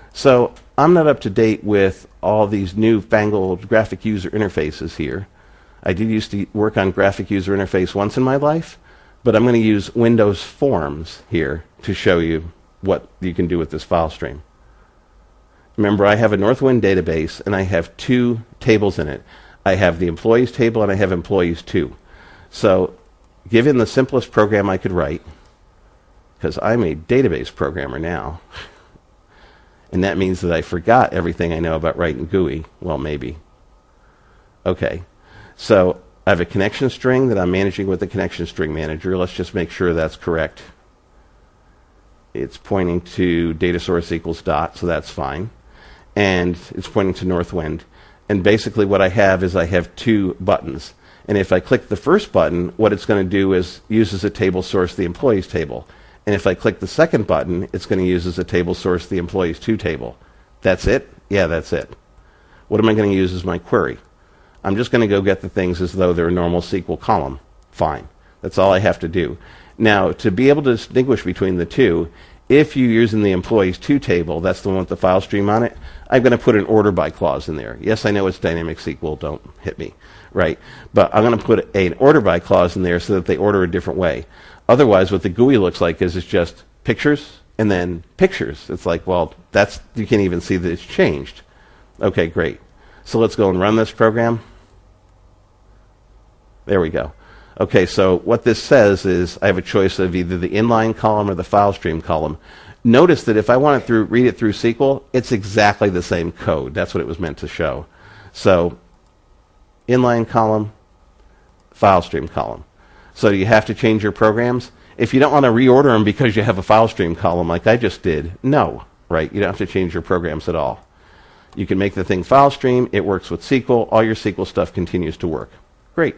So I'm not up to date with all these newfangled graphic user interfaces here. I did used to work on graphic user interface once in my life, but I'm going to use Windows Forms here to show you what you can do with this file stream. Remember, I have a Northwind database, and I have two tables in it. I have the employees table, and I have employees two. So given the simplest program I could write, because I'm a database programmer now, and that means that I forgot everything I know about writing G U I. Well, maybe. Okay. So I have a connection string that I'm managing with the connection string manager. Let's just make sure that's correct. It's pointing to data source equals dot, so that's fine. And it's pointing to Northwind. And basically what I have is I have two buttons. And if I click the first button, what it's going to do is use as a table source the employees table. And if I click the second button, it's going to use as a table source the employees two table. That's it? Yeah, that's it. What am I going to use as my query? I'm just going to go get the things as though they're a normal S Q L column. Fine. That's all I have to do. Now, to be able to distinguish between the two, if you're using the employees two table, that's the one with the file stream on it, I'm going to put an order by clause in there. Yes, I know it's dynamic S Q L. Don't hit me. Right? But I'm going to put an order by clause in there so that they order a different way. Otherwise, what the G U I looks like is it's just pictures and then pictures. It's like, well, that's you can't even see that it's changed. Okay, great. So let's go and run this program. There we go. Okay, so what this says is I have a choice of either the inline column or the file stream column. Notice that if I want to read it through S Q L, it's exactly the same code. That's what it was meant to show. So inline column, file stream column. So you have to change your programs. If you don't want to reorder them because you have a file stream column like I just did, no, right? You don't have to change your programs at all. You can make the thing file stream. It works with S Q L. All your S Q L stuff continues to work. Great.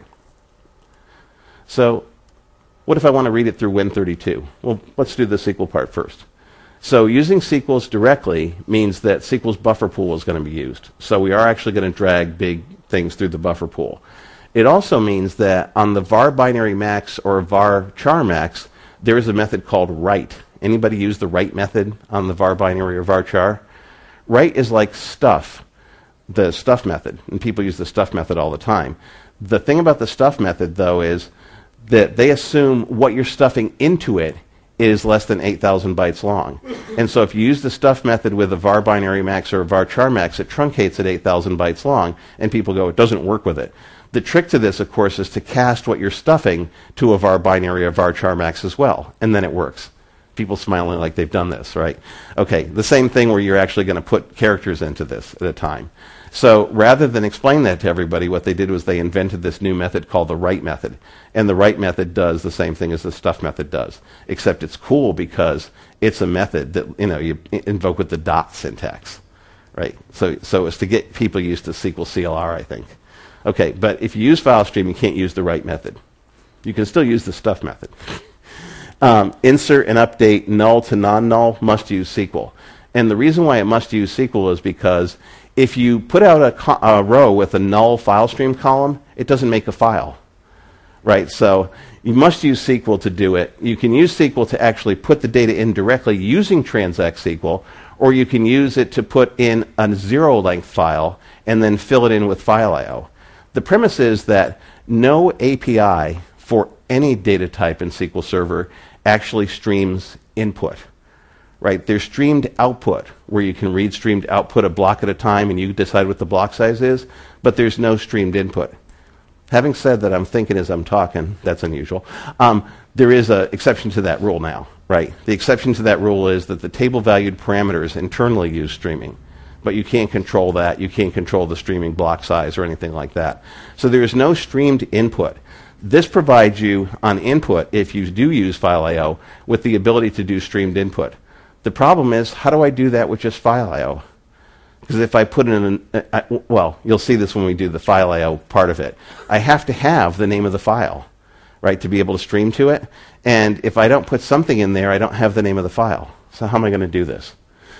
So what if I want to read it through Win thirty-two? Well, let's do the S Q L part first. So using S Q Ls directly means that S Q L's buffer pool is going to be used. So we are actually going to drag big things through the buffer pool. It also means that on the var binary max or var char max, there is a method called write. Anybody use the write method on the var binary or var char? Write is like stuff, the stuff method, and people use the stuff method all the time. The thing about the stuff method, though, is that they assume what you're stuffing into it is less than eight thousand bytes long. And so if you use the stuff method with a var binary max or a var char max, it truncates at eight thousand bytes long, and people go, it doesn't work with it. The trick to this, of course, is to cast what you're stuffing to a var binary or var char max as well, and then it works. People smiling like they've done this, right? Okay, the same thing where you're actually going to put characters into this at a time. So rather than explain that to everybody, what they did was they invented this new method called the write method. And the write method does the same thing as the stuff method does, except it's cool because it's a method that, you know, you invoke with the dot syntax, right? So, so it's to get people used to S Q L C L R, I think. Okay, but if you use file stream, you can't use the write method. You can still use the stuff method. um, insert and update null to non-null must use S Q L. And the reason why it must use S Q L is because if you put out a, co a row with a null file stream column, it doesn't make a file, right? So you must use S Q L to do it. You can use S Q L to actually put the data in directly using transact S Q L, or you can use it to put in a zero-length file and then fill it in with file I O. The premise is that no A P I for any data type in S Q L Server actually streams input, right? There's streamed output, where you can read streamed output a block at a time and you decide what the block size is, but there's no streamed input. Having said that, I'm thinking as I'm talking, that's unusual. Um, there is an exception to that rule now, right? The exception to that rule is that the table-valued parameters internally use streaming. But you can't control that. You can't control the streaming block size or anything like that. So there is no streamed input. This provides you on input, if you do use file I O, with the ability to do streamed input. The problem is, how do I do that with just file I O? Because if I put in an, uh, I, well, you'll see this when we do the file I O part of it. I have to have the name of the file, right, to be able to stream to it. And if I don't put something in there, I don't have the name of the file. So how am I going to do this?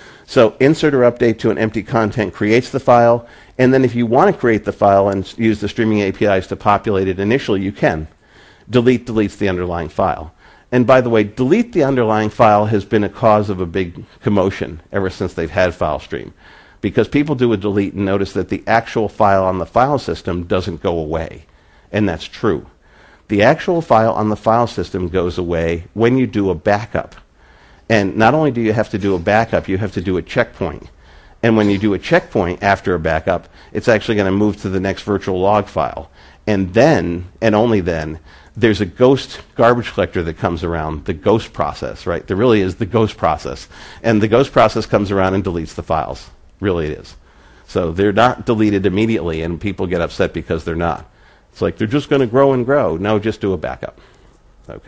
So insert or update to an empty content creates the file, and then if you want to create the file and use the streaming A P Is to populate it initially, you can. Delete deletes the underlying file. And by the way, delete the underlying file has been a cause of a big commotion ever since they've had file stream, because people do a delete and notice that the actual file on the file system doesn't go away, and that's true. The actual file on the file system goes away when you do a backup. And not only do you have to do a backup, you have to do a checkpoint. And when you do a checkpoint after a backup, it's actually going to move to the next virtual log file. And then, and only then, there's a ghost garbage collector that comes around, the ghost process, right? There really is the ghost process. And the ghost process comes around and deletes the files. Really it is. So they're not deleted immediately, and people get upset because they're not. It's like, they're just going to grow and grow. No, just do a backup. Okay.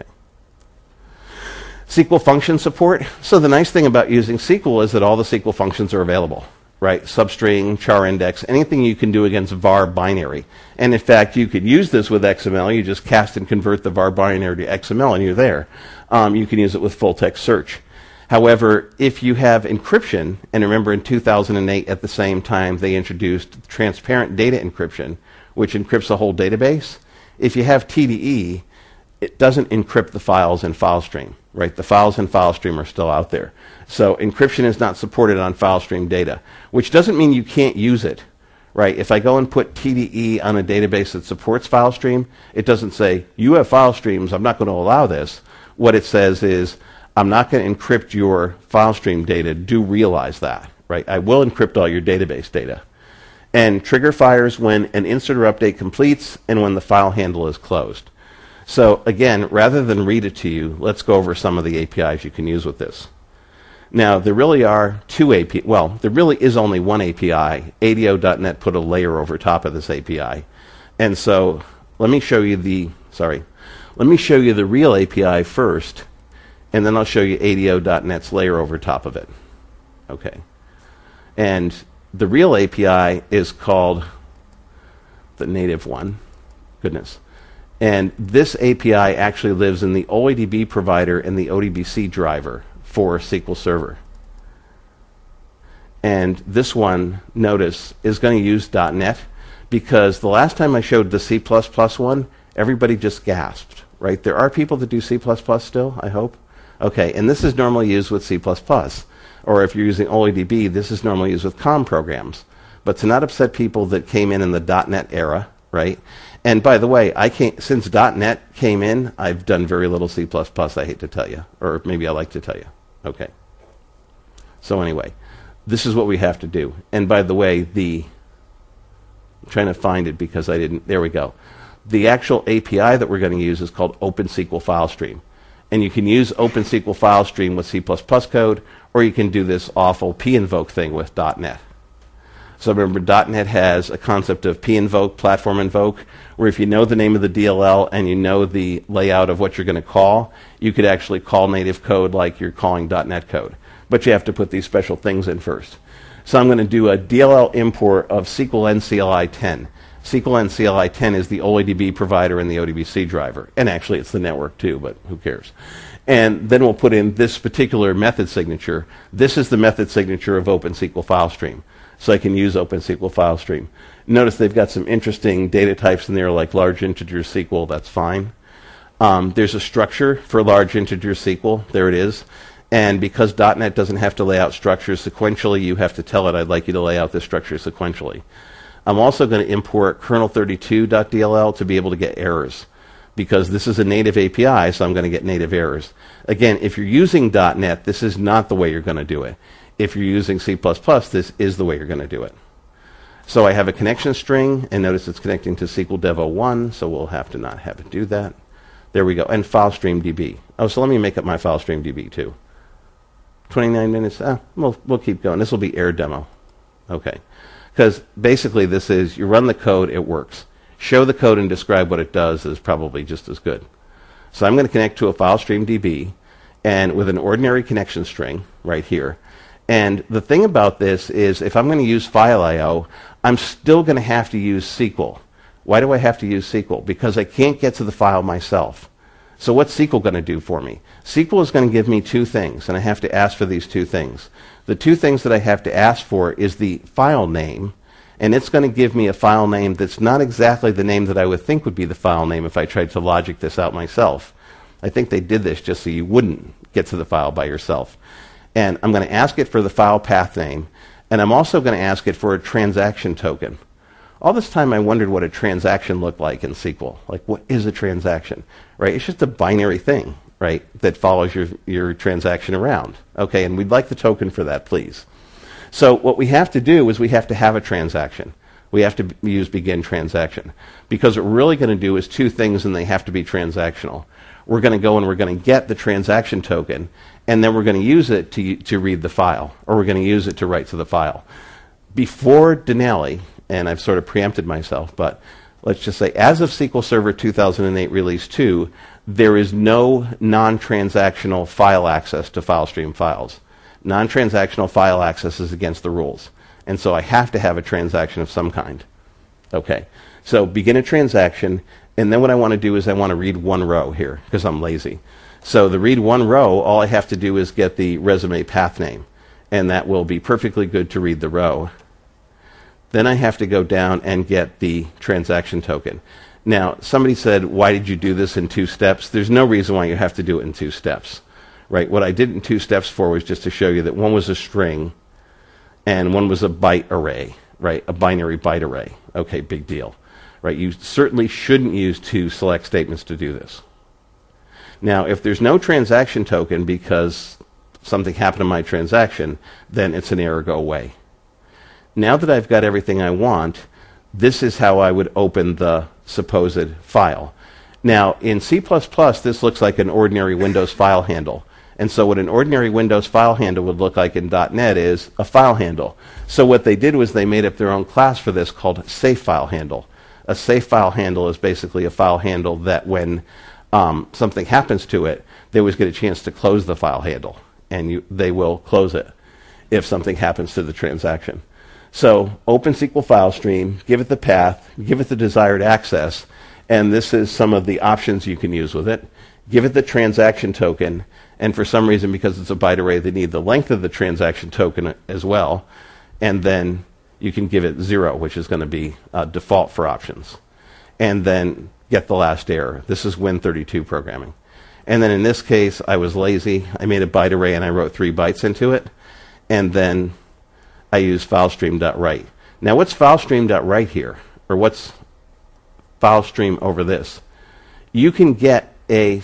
S Q L function support. So the nice thing about using S Q L is that all the S Q L functions are available, right? Substring, char index, anything you can do against var binary. And in fact, you could use this with X M L. You just cast and convert the var binary to X M L and you're there. Um, you can use it with full text search. However, if you have encryption, and remember in two thousand eight at the same time they introduced transparent data encryption, which encrypts the whole database. If you have T D E, it doesn't encrypt the files in FileStream, right? The files in FileStream are still out there. So encryption is not supported on FileStream data, which doesn't mean you can't use it, right? If I go and put T D E on a database that supports FileStream, it doesn't say, you have file streams, I'm not going to allow this. What it says is, I'm not going to encrypt your FileStream data. Do realize that, right? I will encrypt all your database data. And trigger fires when an insert or update completes and when the file handle is closed. So again, rather than read it to you, let's go over some of the A P Is you can use with this. Now, there really are two A P Is. Well, there really is only one A P I. A D O dot net put a layer over top of this A P I. And so let me show you the, sorry, let me show you the real A P I first, and then I'll show you A D O dot net's layer over top of it. Okay. And the real A P I is called the native one. Goodness. And this A P I actually lives in the OLEDB provider and the O D B C driver for S Q L Server. And this one, notice, is going to use .NET, because the last time I showed the C plus plus one, everybody just gasped, right? There are people that do C plus plus still, I hope. Okay, and this is normally used with C plus plus. Or if you're using OLEDB, this is normally used with COM programs. But to not upset people that came in in the .NET era, right? And by the way, I can't, since .NET came in, I've done very little C plus plus, I hate to tell you. Or maybe I like to tell you. Okay. So anyway, this is what we have to do. And by the way, the... I'm trying to find it because I didn't... There we go. The actual A P I that we're going to use is called OpenSQL FileStream. And you can use OpenSQL FileStream with C plus plus code, or you can do this awful pinvoke thing with .NET. So remember, .NET has a concept of pinvoke, platform invoke, where if you know the name of the D L L and you know the layout of what you're going to call, you could actually call native code like you're calling .NET code. But you have to put these special things in first. So I'm going to do a D L L import of S Q L N C L I ten. S Q L N C L I ten is the OLEDB provider and the O D B C driver. And actually it's the network too, but who cares? And then we'll put in this particular method signature. This is the method signature of OpenSQL FileStream. So I can use OpenSQL FileStream. Notice they've got some interesting data types in there like large integer S Q L. That's fine. Um, there's a structure for large integer S Q L. There it is. And because .NET doesn't have to lay out structures sequentially, you have to tell it, I'd like you to lay out this structure sequentially. I'm also going to import kernel thirty-two dot D L L to be able to get errors, because this is a native A P I, so I'm going to get native errors. Again, if you're using .NET, this is not the way you're going to do it. If you're using C plus plus, this is the way you're going to do it. So I have a connection string, and notice it's connecting to S Q L Dev oh one, so we'll have to not have it do that. There we go. And FileStreamDB. Oh, so let me make up my FileStreamDB too. twenty-nine minutes. Ah, we'll, we'll keep going. This will be air demo. Okay. Because basically this is, you run the code, it works. Show the code and describe what it does is probably just as good. So I'm going to connect to a FileStreamDB, and with an ordinary connection string right here. And the thing about this is, if I'm going to use file I O, I'm still going to have to use S Q L. Why do I have to use S Q L? Because I can't get to the file myself. So what's S Q L going to do for me? S Q L is going to give me two things, and I have to ask for these two things. The two things that I have to ask for is the file name, and it's going to give me a file name that's not exactly the name that I would think would be the file name if I tried to logic this out myself. I think they did this just so you wouldn't get to the file by yourself. And I'm going to ask it for the file path name, and I'm also going to ask it for a transaction token. All this time I wondered what a transaction looked like in S Q L. Like, what is a transaction? Right? It's just a binary thing, right, that follows your, your transaction around. Okay, and we'd like the token for that, please. So what we have to do is we have to have a transaction. We have to b- use begin transaction. Because what we're really going to do is two things, and they have to be transactional. We're going to go and we're going to get the transaction token, and then we're going to use it to, to read the file, or we're going to use it to write to the file. Before Denali, and I've sort of preempted myself, but let's just say as of S Q L Server two thousand eight Release two, there is no non-transactional file access to FileStream files. Non-transactional file access is against the rules. And so I have to have a transaction of some kind. Okay, so begin a transaction, and then what I want to do is I want to read one row here, because I'm lazy. So the read one row, all I have to do is get the resume path name, and that will be perfectly good to read the row. Then I have to go down and get the transaction token. Now, somebody said, why did you do this in two steps? There's no reason why you have to do it in two steps. Right? What I did in two steps for was just to show you that one was a string and one was a byte array, right? A binary byte array. Okay, big deal. Right? You certainly shouldn't use two select statements to do this. Now, if there's no transaction token because something happened to my transaction, then it's an error, go away. Now that I've got everything I want, this is how I would open the supposed file. Now, in C plus plus, this looks like an ordinary Windows file handle. And so what an ordinary Windows file handle would look like in .NET is a file handle. So what they did was they made up their own class for this called safe file handle. A safe file handle is basically a file handle that when um, something happens to it, they always get a chance to close the file handle, and you, they will close it if something happens to the transaction. So open S Q L file stream, give it the path, give it the desired access, and this is some of the options you can use with it. Give it the transaction token, and for some reason, because it's a byte array, they need the length of the transaction token as well, and then you can give it zero, which is going to be uh, default for options, and then get the last error. This is Win thirty-two programming. And then in this case, I was lazy. I made a byte array, and I wrote three bytes into it, and then I use filestream.write. Now, what's filestream.write here? Or what's filestream over this? You can get a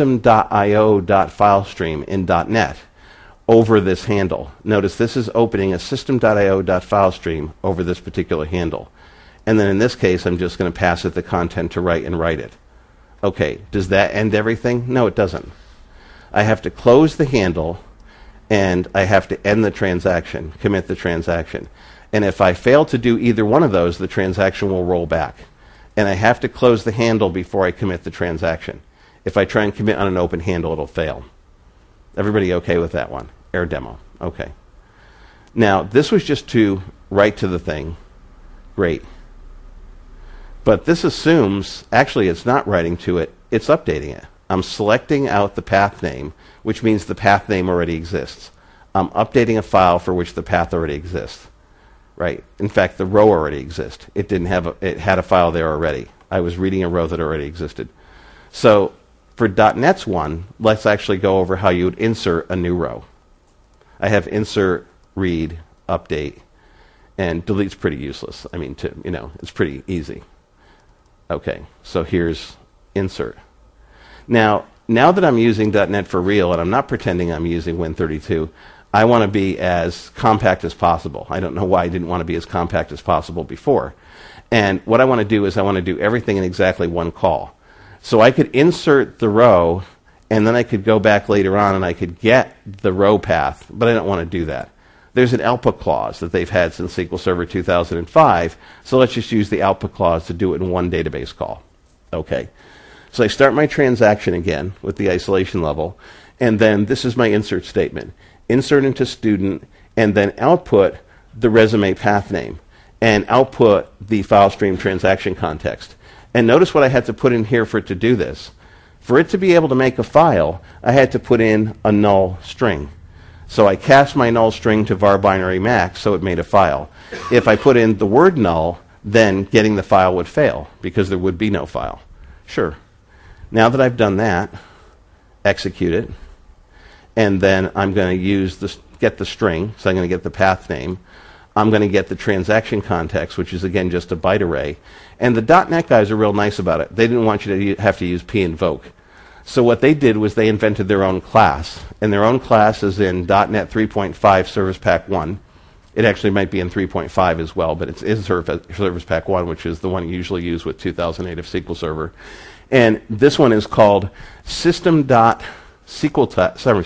system.io.filestream in .NET over this handle. Notice this is opening a system.io.filestream over this particular handle. And then in this case, I'm just going to pass it the content to write and write it. Okay, does that end everything? No, it doesn't. I have to close the handle, and I have to end the transaction, commit the transaction. And if I fail to do either one of those, the transaction will roll back. And I have to close the handle before I commit the transaction. If I try and commit on an open handle, it'll fail. Everybody okay with that one? Air demo. Okay. Now, this was just to write to the thing. Great. But this assumes, actually it's not writing to it, it's updating it. I'm selecting out the path name, which means the path name already exists. I'm updating a file for which the path already exists. Right? In fact, the row already exists. It didn't have a, it had a file there already. I was reading a row that already existed. So for .NET's one, let's actually go over how you would insert a new row. I have insert, read, update, and delete's pretty useless. I mean, to, you know, it's pretty easy. Okay, so here's insert. Now, now that I'm using .NET for real, and I'm not pretending I'm using Win thirty-two, I want to be as compact as possible. I don't know why I didn't want to be as compact as possible before. And what I want to do is I want to do everything in exactly one call. So I could insert the row, and then I could go back later on and I could get the row path, but I don't want to do that. There's an output clause that they've had since S Q L Server two thousand five, so let's just use the output clause to do it in one database call. Okay. So I start my transaction again with the isolation level, and then this is my insert statement. Insert into student, and then output the resume path name, and output the file stream transaction context. And notice what I had to put in here for it to do this. For it to be able to make a file, I had to put in a null string. So I cast my null string to var binary max, so it made a file. If I put in the word null, then getting the file would fail, because there would be no file. Sure. Now that I've done that, execute it, and then I'm going to use the, get the string, so I'm going to get the path name. I'm going to get the transaction context, which is, again, just a byte array. And the .NET guys are real nice about it. They didn't want you to have to use pinvoke. So what they did was they invented their own class. And their own class is in .NET three point five Service Pack one. It actually might be in three point five as well, but it's in Service Pack one, which is the one you usually use with two thousand eight of S Q L Server. And this one is called system.sql type, sorry,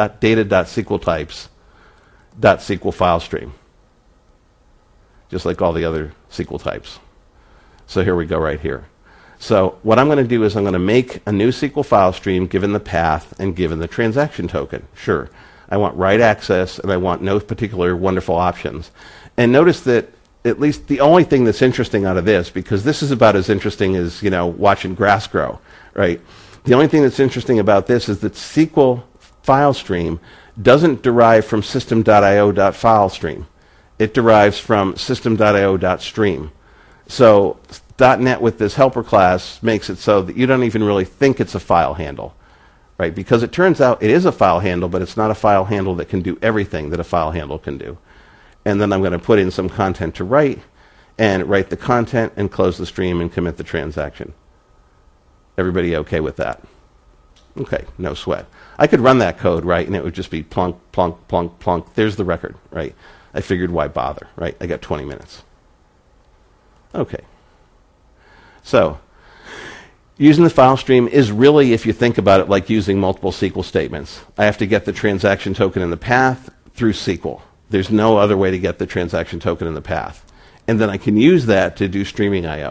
system.data.sql file stream, just like all the other S Q L types. So here we go right here. So what I'm going to do is I'm going to make a new S Q L file stream given the path and given the transaction token. Sure. I want write access, and I want no particular wonderful options. And notice that at least the only thing that's interesting out of this, because this is about as interesting as, you know, watching grass grow, right? The only thing that's interesting about this is that S Q L file stream doesn't derive from system.io.filestream. It derives from system.io.stream. So .NET with this helper class makes it so that you don't even really think it's a file handle, right? Because it turns out it is a file handle, but it's not a file handle that can do everything that a file handle can do. And then I'm going to put in some content to write, and write the content, and close the stream, and commit the transaction. Everybody okay with that? Okay, no sweat. I could run that code, right, and it would just be plunk, plunk, plunk, plunk. There's the record, right? I figured why bother, right? I got twenty minutes. Okay. So, using the file stream is really, if you think about it, like using multiple S Q L statements. I have to get the transaction token in the path through S Q L. There's no other way to get the transaction token in the path. And then I can use that to do streaming I O.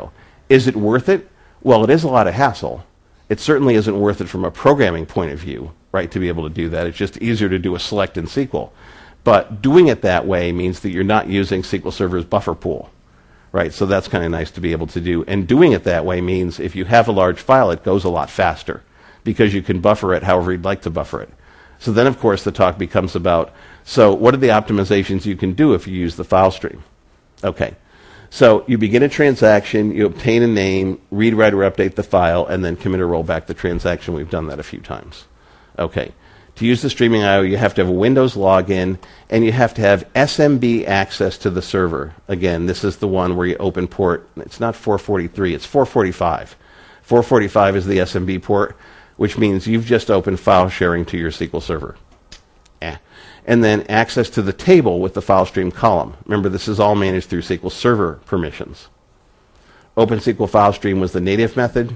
Is it worth it? Well, it is a lot of hassle. It certainly isn't worth it from a programming point of view, right, to be able to do that. It's just easier to do a select in S Q L. But doing it that way means that you're not using S Q L Server's buffer pool, right? So that's kind of nice to be able to do. And doing it that way means if you have a large file, it goes a lot faster because you can buffer it however you'd like to buffer it. So then, of course, the talk becomes about, so what are the optimizations you can do if you use the file stream? Okay. So you begin a transaction, you obtain a name, read, write, or update the file, and then commit or roll back the transaction. We've done that a few times. Okay. To use the streaming I O, you have to have a Windows login, and you have to have S M B access to the server. Again, this is the one where you open port. It's not four forty-three, it's four forty-five. four forty-five is the S M B port, which means you've just opened file sharing to your S Q L Server. Eh. And then access to the table with the file stream column. Remember, this is all managed through S Q L Server permissions. OpenSQL file stream was the native method,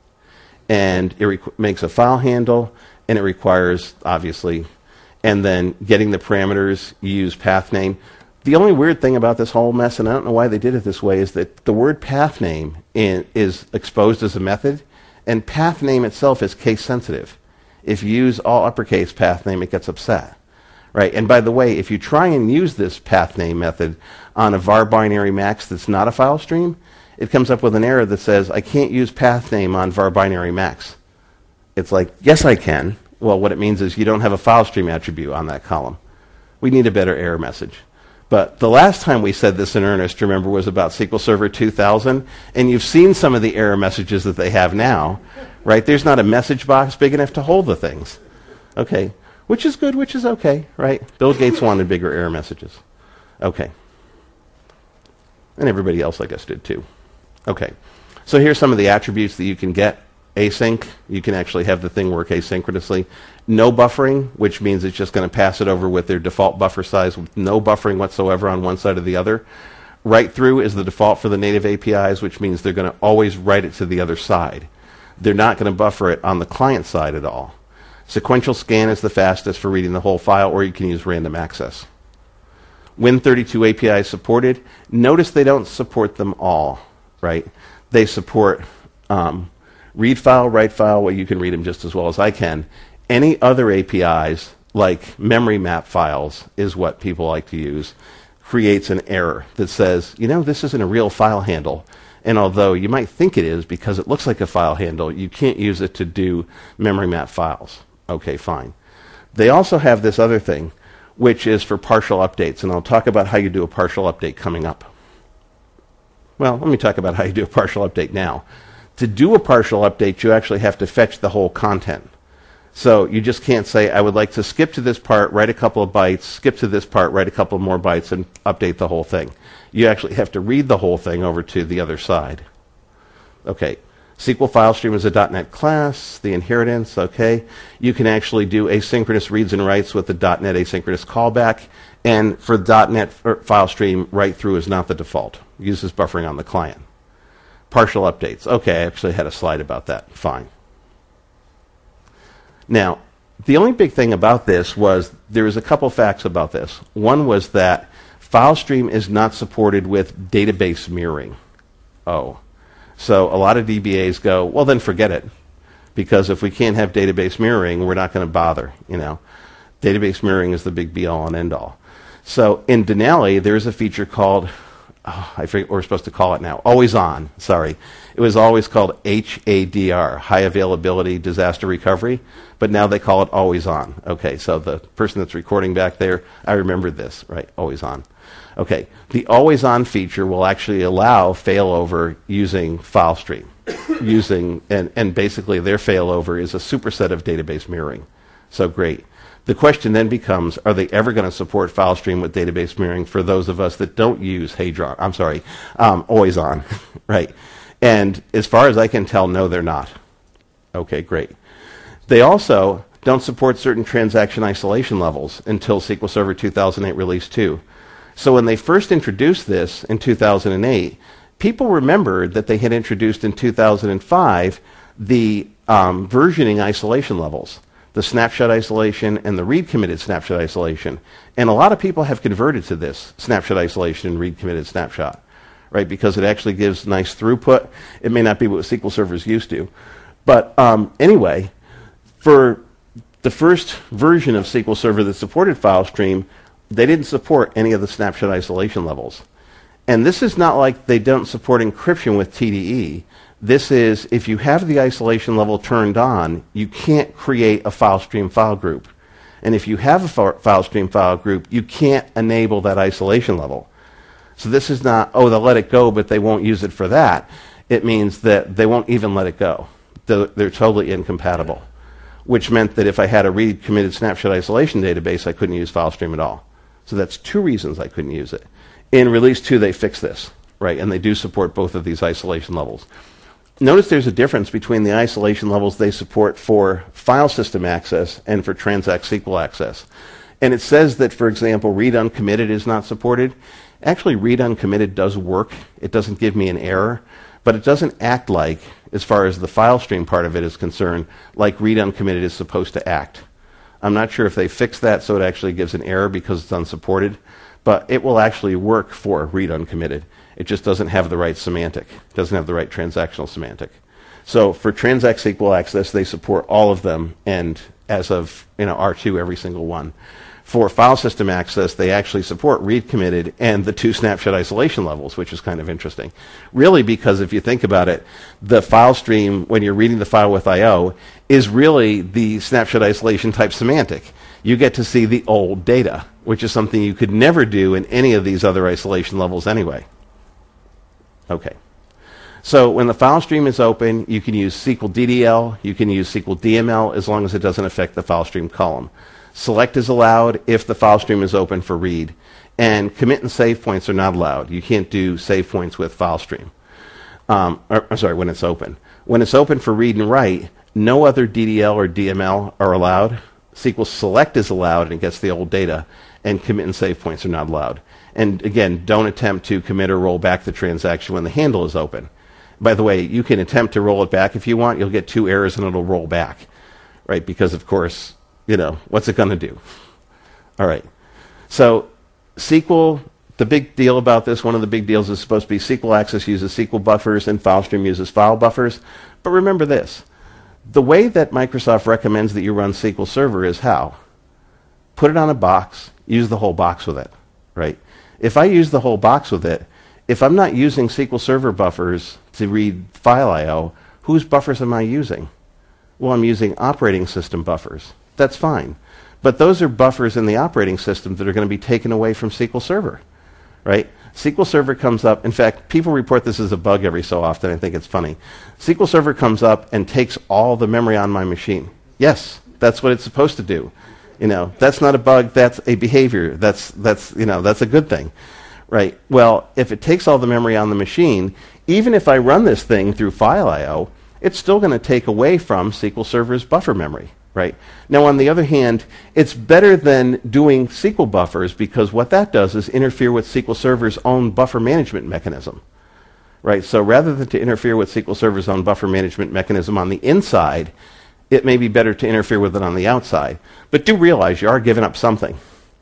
and it requ- makes a file handle, and it requires, obviously, and then getting the parameters, you use path name. The only weird thing about this whole mess, and I don't know why they did it this way, is that the word path name in, is exposed as a method, and path name itself is case sensitive. If you use all uppercase path name, it gets upset. Right, and by the way, if you try and use this path name method on a var binary max that's not a file stream, it comes up with an error that says, I can't use path name on var binary max. It's like, yes, I can. Well, what it means is you don't have a file stream attribute on that column. We need a better error message. But the last time we said this in earnest, remember, was about S Q L Server two thousand, and you've seen some of the error messages that they have now, right? There's not a message box big enough to hold the things. Okay. Which is good, which is okay, right? Bill Gates wanted bigger error messages. Okay. And everybody else, I guess, did too. Okay. So here's some of the attributes that you can get. Async, you can actually have the thing work asynchronously. No buffering, which means it's just going to pass it over with their default buffer size with no buffering whatsoever on one side or the other. Write through is the default for the native A P Is, which means they're going to always write it to the other side. They're not going to buffer it on the client side at all. Sequential scan is the fastest for reading the whole file, or you can use random access. Win thirty-two A P Is supported. Notice they don't support them all, right? They support um, read file, write file, well, you can read them just as well as I can. Any other A P Is, like memory map files, is what people like to use, creates an error that says, you know, this isn't a real file handle. And although you might think it is because it looks like a file handle, you can't use it to do memory map files. Okay, fine. They also have this other thing, which is for partial updates, and I'll talk about how you do a partial update coming up. Well, let me talk about how you do a partial update now. To do a partial update, you actually have to fetch the whole content. So you just can't say, I would like to skip to this part, write a couple of bytes, skip to this part, write a couple more bytes, and update the whole thing. You actually have to read the whole thing over to the other side. Okay. S Q L file stream is a dot net class, the inheritance, okay. You can actually do asynchronous reads and writes with the dot net asynchronous callback, and for dot net file stream, write through is not the default. It uses buffering on the client. Partial updates. Okay, I actually had a slide about that. Fine. Now, the only big thing about this was there was a couple facts about this. One was that file stream is not supported with database mirroring. Oh. So a lot of D B As go, well, then forget it. Because if we can't have database mirroring, we're not going to bother, you know. Database mirroring is the big be-all and end-all. So in Denali, there's a feature called, oh, I forget what we're supposed to call it now, always on, sorry. It was always called H A D R, High Availability Disaster Recovery, but now they call it always on. Okay, so the person that's recording back there, I remembered this, right, always on. Okay, the always on feature will actually allow failover using file stream, using, and, and basically their failover is a superset of database mirroring. So great. The question then becomes, are they ever going to support file stream with database mirroring for those of us that don't use Hadron, I'm sorry, um, always on, right? And as far as I can tell, no, they're not. Okay, great. They also don't support certain transaction isolation levels until S Q L Server two thousand eight Release two. So when they first introduced this in two thousand eight, people remembered that they had introduced in two thousand five the um, versioning isolation levels, the snapshot isolation and the read committed snapshot isolation. And a lot of people have converted to this snapshot isolation and read committed snapshot. right? Because it actually gives nice throughput. It may not be what S Q L Server is used to. But um, anyway, for the first version of S Q L Server that supported FileStream, they didn't support any of the snapshot isolation levels. And this is not like they don't support encryption with T D E. This is, if you have the isolation level turned on, you can't create a FileStream file group. And if you have a FileStream file group, you can't enable that isolation level. So this is not, oh, they'll let it go, but they won't use it for that. It means that they won't even let it go. They're, they're totally incompatible, which meant that if I had a read committed snapshot isolation database, I couldn't use FileStream at all. So that's two reasons I couldn't use it. In release two, they fixed this, right? And they do support both of these isolation levels. Notice there's a difference between the isolation levels they support for file system access and for Transact S Q L access. And it says that, for example, read uncommitted is not supported. Actually, read uncommitted does work. It doesn't give me an error, but it doesn't act like, as far as the file stream part of it is concerned, like read uncommitted is supposed to act. I'm not sure if they fixed that so it actually gives an error because it's unsupported, but it will actually work for read uncommitted. It just doesn't have the right semantic. It doesn't have the right transactional semantic. So for Transact S Q L access, they support all of them, and as of you know R two, every single one. For file system access, they actually support read committed and the two snapshot isolation levels, which is kind of interesting. Really, because if you think about it, the file stream, when you're reading the file with I O, is really the snapshot isolation type semantic. You get to see the old data, which is something you could never do in any of these other isolation levels anyway. Okay. So when the file stream is open, you can use S Q L D D L, you can use S Q L D M L, as long as it doesn't affect the file stream column. Select is allowed if the file stream is open for read. And commit and save points are not allowed. You can't do save points with file stream. Um, or, I'm sorry, when it's open. When it's open for read and write, no other D D L or D M L are allowed. S Q L select is allowed and it gets the old data. And commit and save points are not allowed. And again, don't attempt to commit or roll back the transaction when the handle is open. By the way, you can attempt to roll it back if you want. You'll get two errors and it'll roll back, right? Because, of course, you know, what's it going to do? All right. So S Q L, the big deal about this, one of the big deals is supposed to be S Q L Access uses S Q L buffers and FileStream uses file buffers. But remember this. The way that Microsoft recommends that you run S Q L Server is how? Put it on a box, use the whole box with it, right? If I use the whole box with it, if I'm not using S Q L Server buffers to read file I O, whose buffers am I using? Well, I'm using operating system buffers. That's fine. But those are buffers in the operating system that are going to be taken away from S Q L Server, right? S Q L Server comes up. In fact, people report this as a bug every so often. I think it's funny. S Q L Server comes up and takes all the memory on my machine. Yes, that's what it's supposed to do. You know, that's not a bug, that's a behavior. That's, that's, you know, that's a good thing, right? Well, if it takes all the memory on the machine, even if I run this thing through file I O, it's still going to take away from S Q L Server's buffer memory, right? Now, on the other hand, it's better than doing S Q L buffers because what that does is interfere with S Q L Server's own buffer management mechanism, right? So rather than to interfere with S Q L Server's own buffer management mechanism on the inside, it may be better to interfere with it on the outside. But do realize you are giving up something.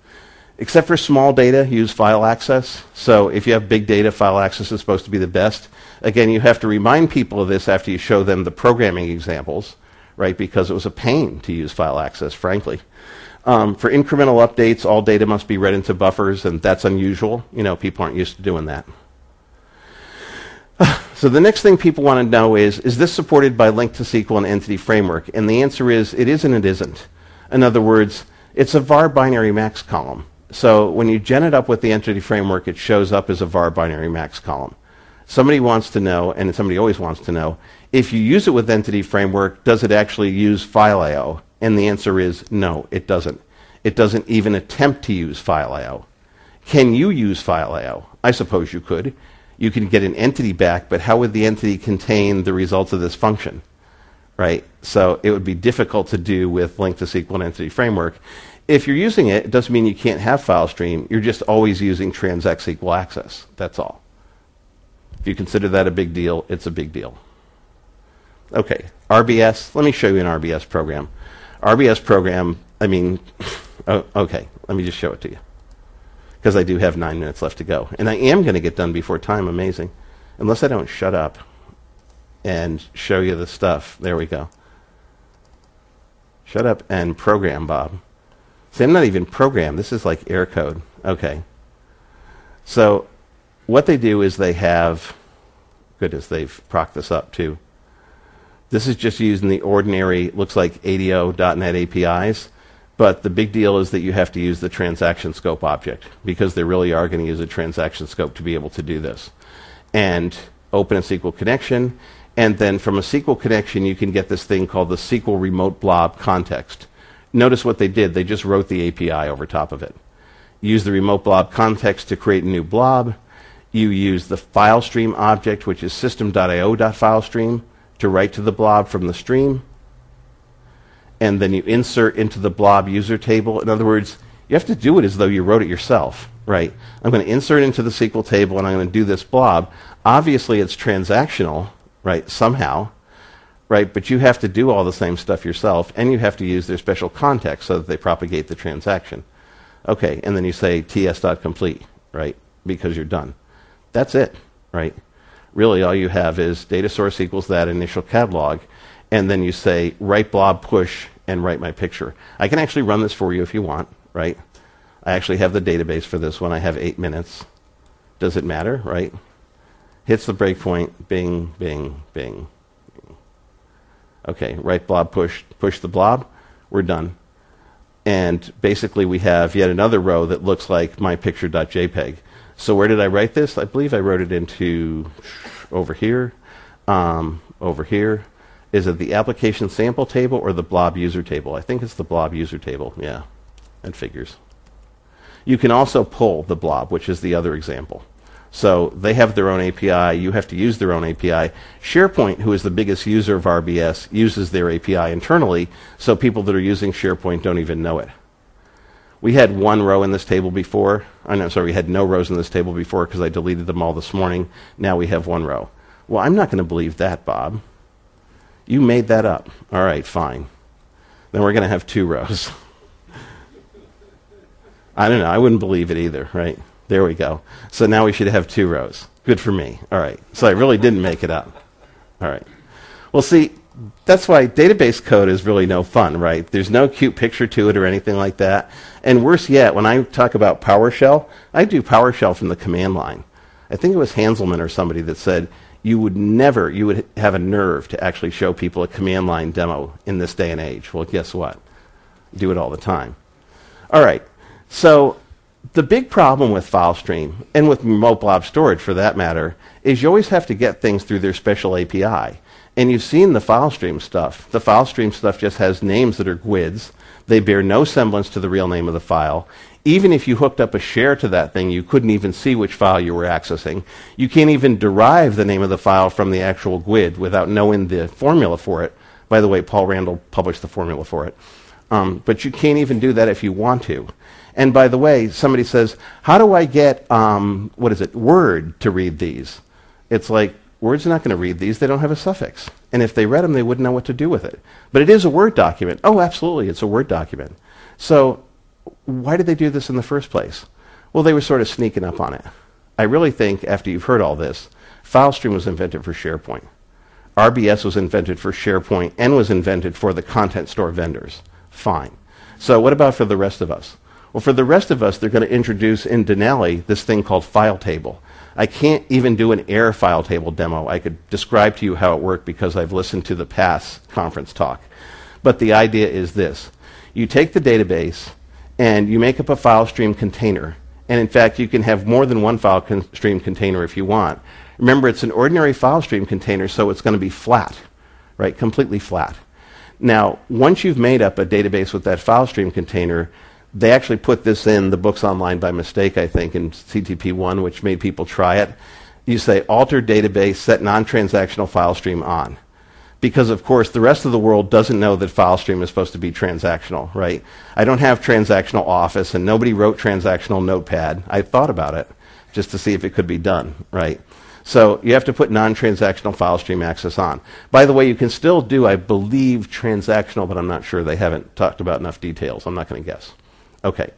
Except for small data, use file access. So if you have big data, file access is supposed to be the best. Again, you have to remind people of this after you show them the programming examples, right? Because it was a pain to use file access, frankly. Um, for incremental updates, all data must be read into buffers, and that's unusual. You know, people aren't used to doing that. So the next thing people want to know is, is this supported by Link to S Q L and Entity Framework? And the answer is, it is and it isn't. In other words, it's a var binary max column. So when you gen it up with the Entity Framework, it shows up as a var binary max column. Somebody wants to know, and somebody always wants to know, if you use it with Entity Framework, does it actually use file I O? And the answer is no, it doesn't. It doesn't even attempt to use file I O. Can you use file I O? I suppose you could. You can get an entity back, but how would the entity contain the results of this function? Right? So it would be difficult to do with Link to S Q L and Entity Framework. If you're using it, it doesn't mean you can't have FileStream. You're just always using Transact S Q L Access. That's all. If you consider that a big deal, it's a big deal. Okay, R B S. Let me show you an R B S program. R B S program, I mean, oh, okay, let me just show it to you. because I do have nine minutes left to go. And I am going to get done before time, amazing. Unless I don't shut up and show you the stuff. There we go. Shut up and program, Bob. See, I'm not even programmed. This is like air code. Okay. So what they do is they have, goodness, they've procced this up too. This is just using the ordinary, looks like A D O dot net A P Is, but the big deal is that you have to use the transaction scope object because they really are going to use a transaction scope to be able to do this. And open a S Q L connection, and then from a S Q L connection you can get this thing called the S Q L remote blob context. Notice what they did. They just wrote the A P I over top of it. Use the remote blob context to create a new blob. You use the file stream object, which is system.io.filestream, to write to the blob from the stream. And then you insert into the blob user table. In other words, you have to do it as though you wrote it yourself, right? I'm going to insert into the S Q L table, and I'm going to do this blob. Obviously, it's transactional, right, somehow, right? But you have to do all the same stuff yourself, and you have to use their special context so that they propagate the transaction. Okay, and then you say ts.complete, right, because you're done. That's it, right? Really, all you have is data source equals that initial catalog, and then you say write blob push and write my picture. I can actually run this for you if you want, right? I actually have the database for this one. I have eight minutes. Does it matter, right? Hits the breakpoint, bing, bing, bing. Okay, write blob push, push the blob. We're done. And basically we have yet another row that looks like my picture.jpg. So where did I write this? I believe I wrote it into over here, um, over here. Is it the application sample table or the blob user table? I think it's the blob user table. Yeah, that figures. You can also pull the blob, which is the other example. So they have their own A P I. You have to use their own A P I. SharePoint, who is the biggest user of R B S, uses their A P I internally, so people that are using SharePoint don't even know it. We had one row in this table before. I'm oh, no, sorry, we had no rows in this table before because I deleted them all this morning. Now we have one row. Well, I'm not going to believe that, Bob. You made that up. All right, fine. Then we're going to have two rows. I don't know. I wouldn't believe it either, right? There we go. So now we should have two rows. Good for me. All right. So I really didn't make it up. All right. Well, see, that's why database code is really no fun, right? There's no cute picture to it or anything like that. And worse yet, when I talk about PowerShell, I do PowerShell from the command line. I think it was Hanselman or somebody that said you would never, you would have a nerve to actually show people a command line demo in this day and age. Well, guess what? Do it all the time. All right. So the big problem with FileStream, and with remote blob storage for that matter, is you always have to get things through their special A P I. And you've seen the FileStream stuff. The FileStream stuff just has names that are G W I Ds. They bear no semblance to the real name of the file. Even if you hooked up a share to that thing, you couldn't even see which file you were accessing. You can't even derive the name of the file from the actual G W I D without knowing the formula for it. By the way, Paul Randall published the formula for it. Um, but you can't even do that if you want to. And by the way, somebody says, how do I get, um, what is it, Word to read these? It's like, Word's not going to read these. They don't have a suffix. And if they read them, they wouldn't know what to do with it. But it is a Word document. Oh, absolutely, it's a Word document. So why did they do this in the first place? Well, they were sort of sneaking up on it. I really think, after you've heard all this, FileStream was invented for SharePoint. R B S was invented for SharePoint and was invented for the content store vendors. Fine. So what about for the rest of us? Well, for the rest of us, they're going to introduce in Denali this thing called file table. I can't even do an air file table demo. I could describe to you how it worked because I've listened to the past conference talk. But the idea is this. You take the database and you make up a file stream container. And in fact, you can have more than one file con- stream container if you want. Remember, it's an ordinary file stream container, so it's going to be flat, right? Completely flat. Now, once you've made up a database with that file stream container, they actually put this in the books online by mistake, I think, in C T P one, which made people try it. You say, alter database, set non-transactional file stream on. Because, of course, the rest of the world doesn't know that file stream is supposed to be transactional, right? I don't have transactional Office, and nobody wrote transactional Notepad. I thought about it just to see if it could be done, right? So you have to put non-transactional file stream access on. By the way, you can still do, I believe, transactional, but I'm not sure. They haven't talked about enough details. I'm not going to guess. Okay,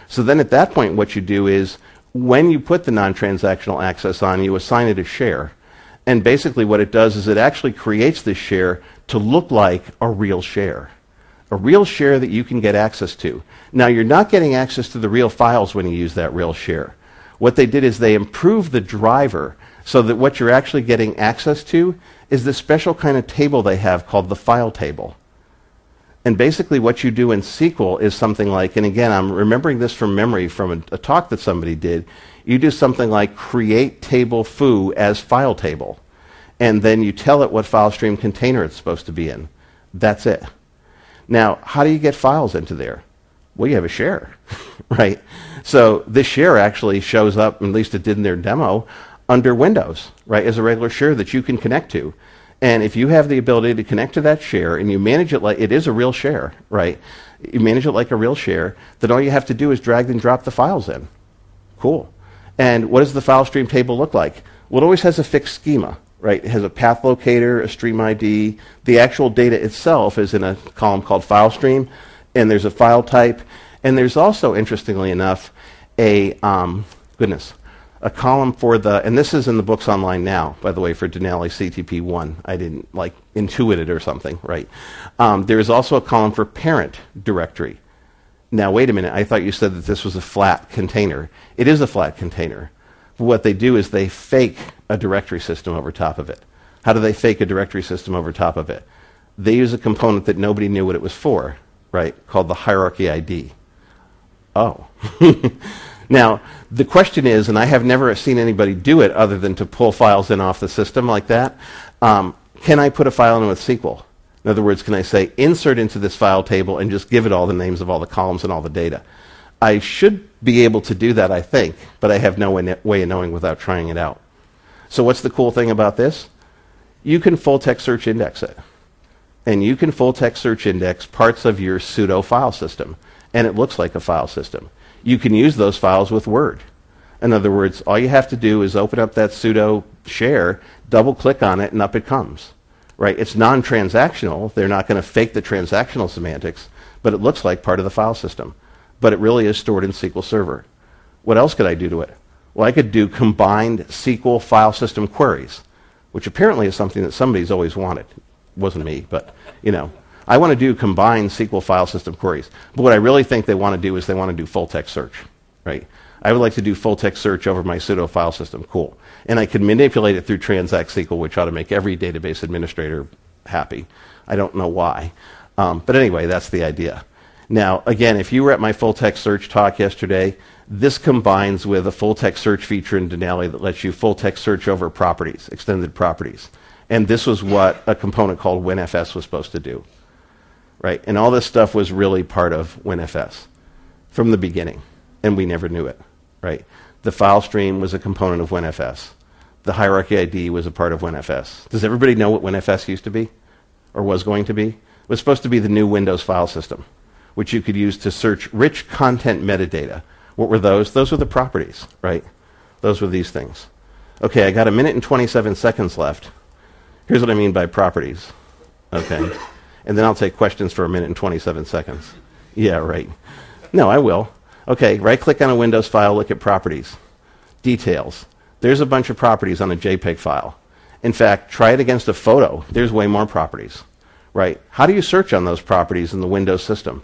So then at that point, what you do is, when you put the non-transactional access on, you assign it a share. And basically what it does is it actually creates this share to look like a real share. A real share that you can get access to. Now, you're not getting access to the real files when you use that real share. What they did is they improved the driver so that what you're actually getting access to is this special kind of table they have called the file table. And basically what you do in S Q L is something like, and again, I'm remembering this from memory from a, a talk that somebody did, you do something like create table foo as file table. And then you tell it what file stream container it's supposed to be in. That's it. Now, how do you get files into there? Well, you have a share, right? So this share actually shows up, at least it did in their demo, under Windows, right, as a regular share that you can connect to. And if you have the ability to connect to that share and you manage it like it is a real share, right? You manage it like a real share, then all you have to do is drag and drop the files in. Cool. And what does the file stream table look like? Well, it always has a fixed schema, right? It has a path locator, a stream I D. The actual data itself is in a column called file stream, and there's a file type. And there's also, interestingly enough, a, um, goodness, a column for the, and this is in the books online now, by the way, for Denali C T P one. I didn't like intuit it or something, right? Um, there is also a column for parent directory. Now, wait a minute, I thought you said that this was a flat container. It is a flat container. But what they do is they fake a directory system over top of it. How do they fake a directory system over top of it? They use a component that nobody knew what it was for, right, called the hierarchy I D. Oh. Now, the question is, and I have never seen anybody do it other than to pull files in off the system like that, um, can I put a file in with S Q L? In other words, can I say insert into this file table and just give it all the names of all the columns and all the data? I should be able to do that, I think, but I have no way of knowing without trying it out. So what's the cool thing about this? You can full text search index it. And you can full text search index parts of your pseudo file system. And it looks like a file system. You can use those files with Word. In other words, all you have to do is open up that pseudo share, double click on it, and up it comes. Right? It's non-transactional. They're not going to fake the transactional semantics, but it looks like part of the file system. But it really is stored in S Q L Server. What else could I do to it? Well, I could do combined S Q L file system queries, which apparently is something that somebody's always wanted. It wasn't me, but you know. I want to do combined S Q L file system queries. But what I really think they want to do is they want to do full text search, right? I would like to do full text search over my pseudo file system. Cool. And I can manipulate it through Transact S Q L, which ought to make every database administrator happy. I don't know why. Um, but anyway, that's the idea. Now, again, if you were at my full text search talk yesterday, this combines with a full text search feature in Denali that lets you full text search over properties, extended properties. And this was what a component called WinFS was supposed to do. Right? And all this stuff was really part of WinFS from the beginning, and we never knew it. Right? The file stream was a component of WinFS. The hierarchy I D was a part of WinFS. Does everybody know what WinFS used to be, or was going to be? It was supposed to be the new Windows file system, which you could use to search rich content metadata. What were those? Those were the properties, right? Those were these things. Okay, I got a minute and twenty-seven seconds left. Here's what I mean by properties. Okay. And then I'll take questions for a minute and twenty-seven seconds. Yeah, right. No, I will. Okay, right-click on a Windows file, look at properties. Details. There's a bunch of properties on a JPEG file. In fact, try it against a photo. There's way more properties. Right? How do you search on those properties in the Windows system?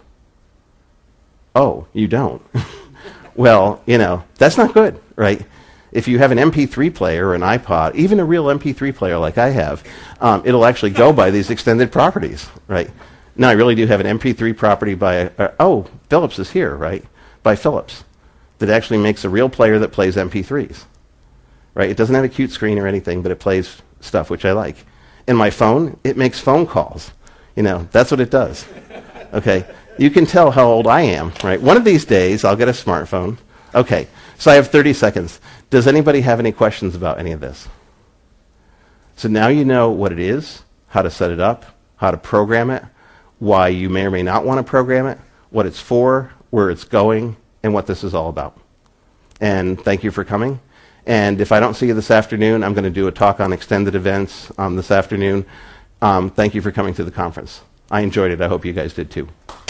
Oh, you don't. Well, you know, that's not good, right? If you have an M P three player or an iPod, even a real M P three player like I have, um, it'll actually go by these extended properties, right? Now, I really do have an M P three property by, uh, oh, Philips is here, right? By Philips, that actually makes a real player that plays M P threes, right? It doesn't have a cute screen or anything, but it plays stuff, which I like. And my phone, it makes phone calls. You know, that's what it does, okay? You can tell how old I am, right? One of these days, I'll get a smartphone. Okay, so I have thirty seconds. Does anybody have any questions about any of this? So now you know what it is, how to set it up, how to program it, why you may or may not want to program it, what it's for, where it's going, and what this is all about. And thank you for coming. And if I don't see you this afternoon, I'm going to do a talk on extended events um, this afternoon. Um, thank you for coming to the conference. I enjoyed it. I hope you guys did too.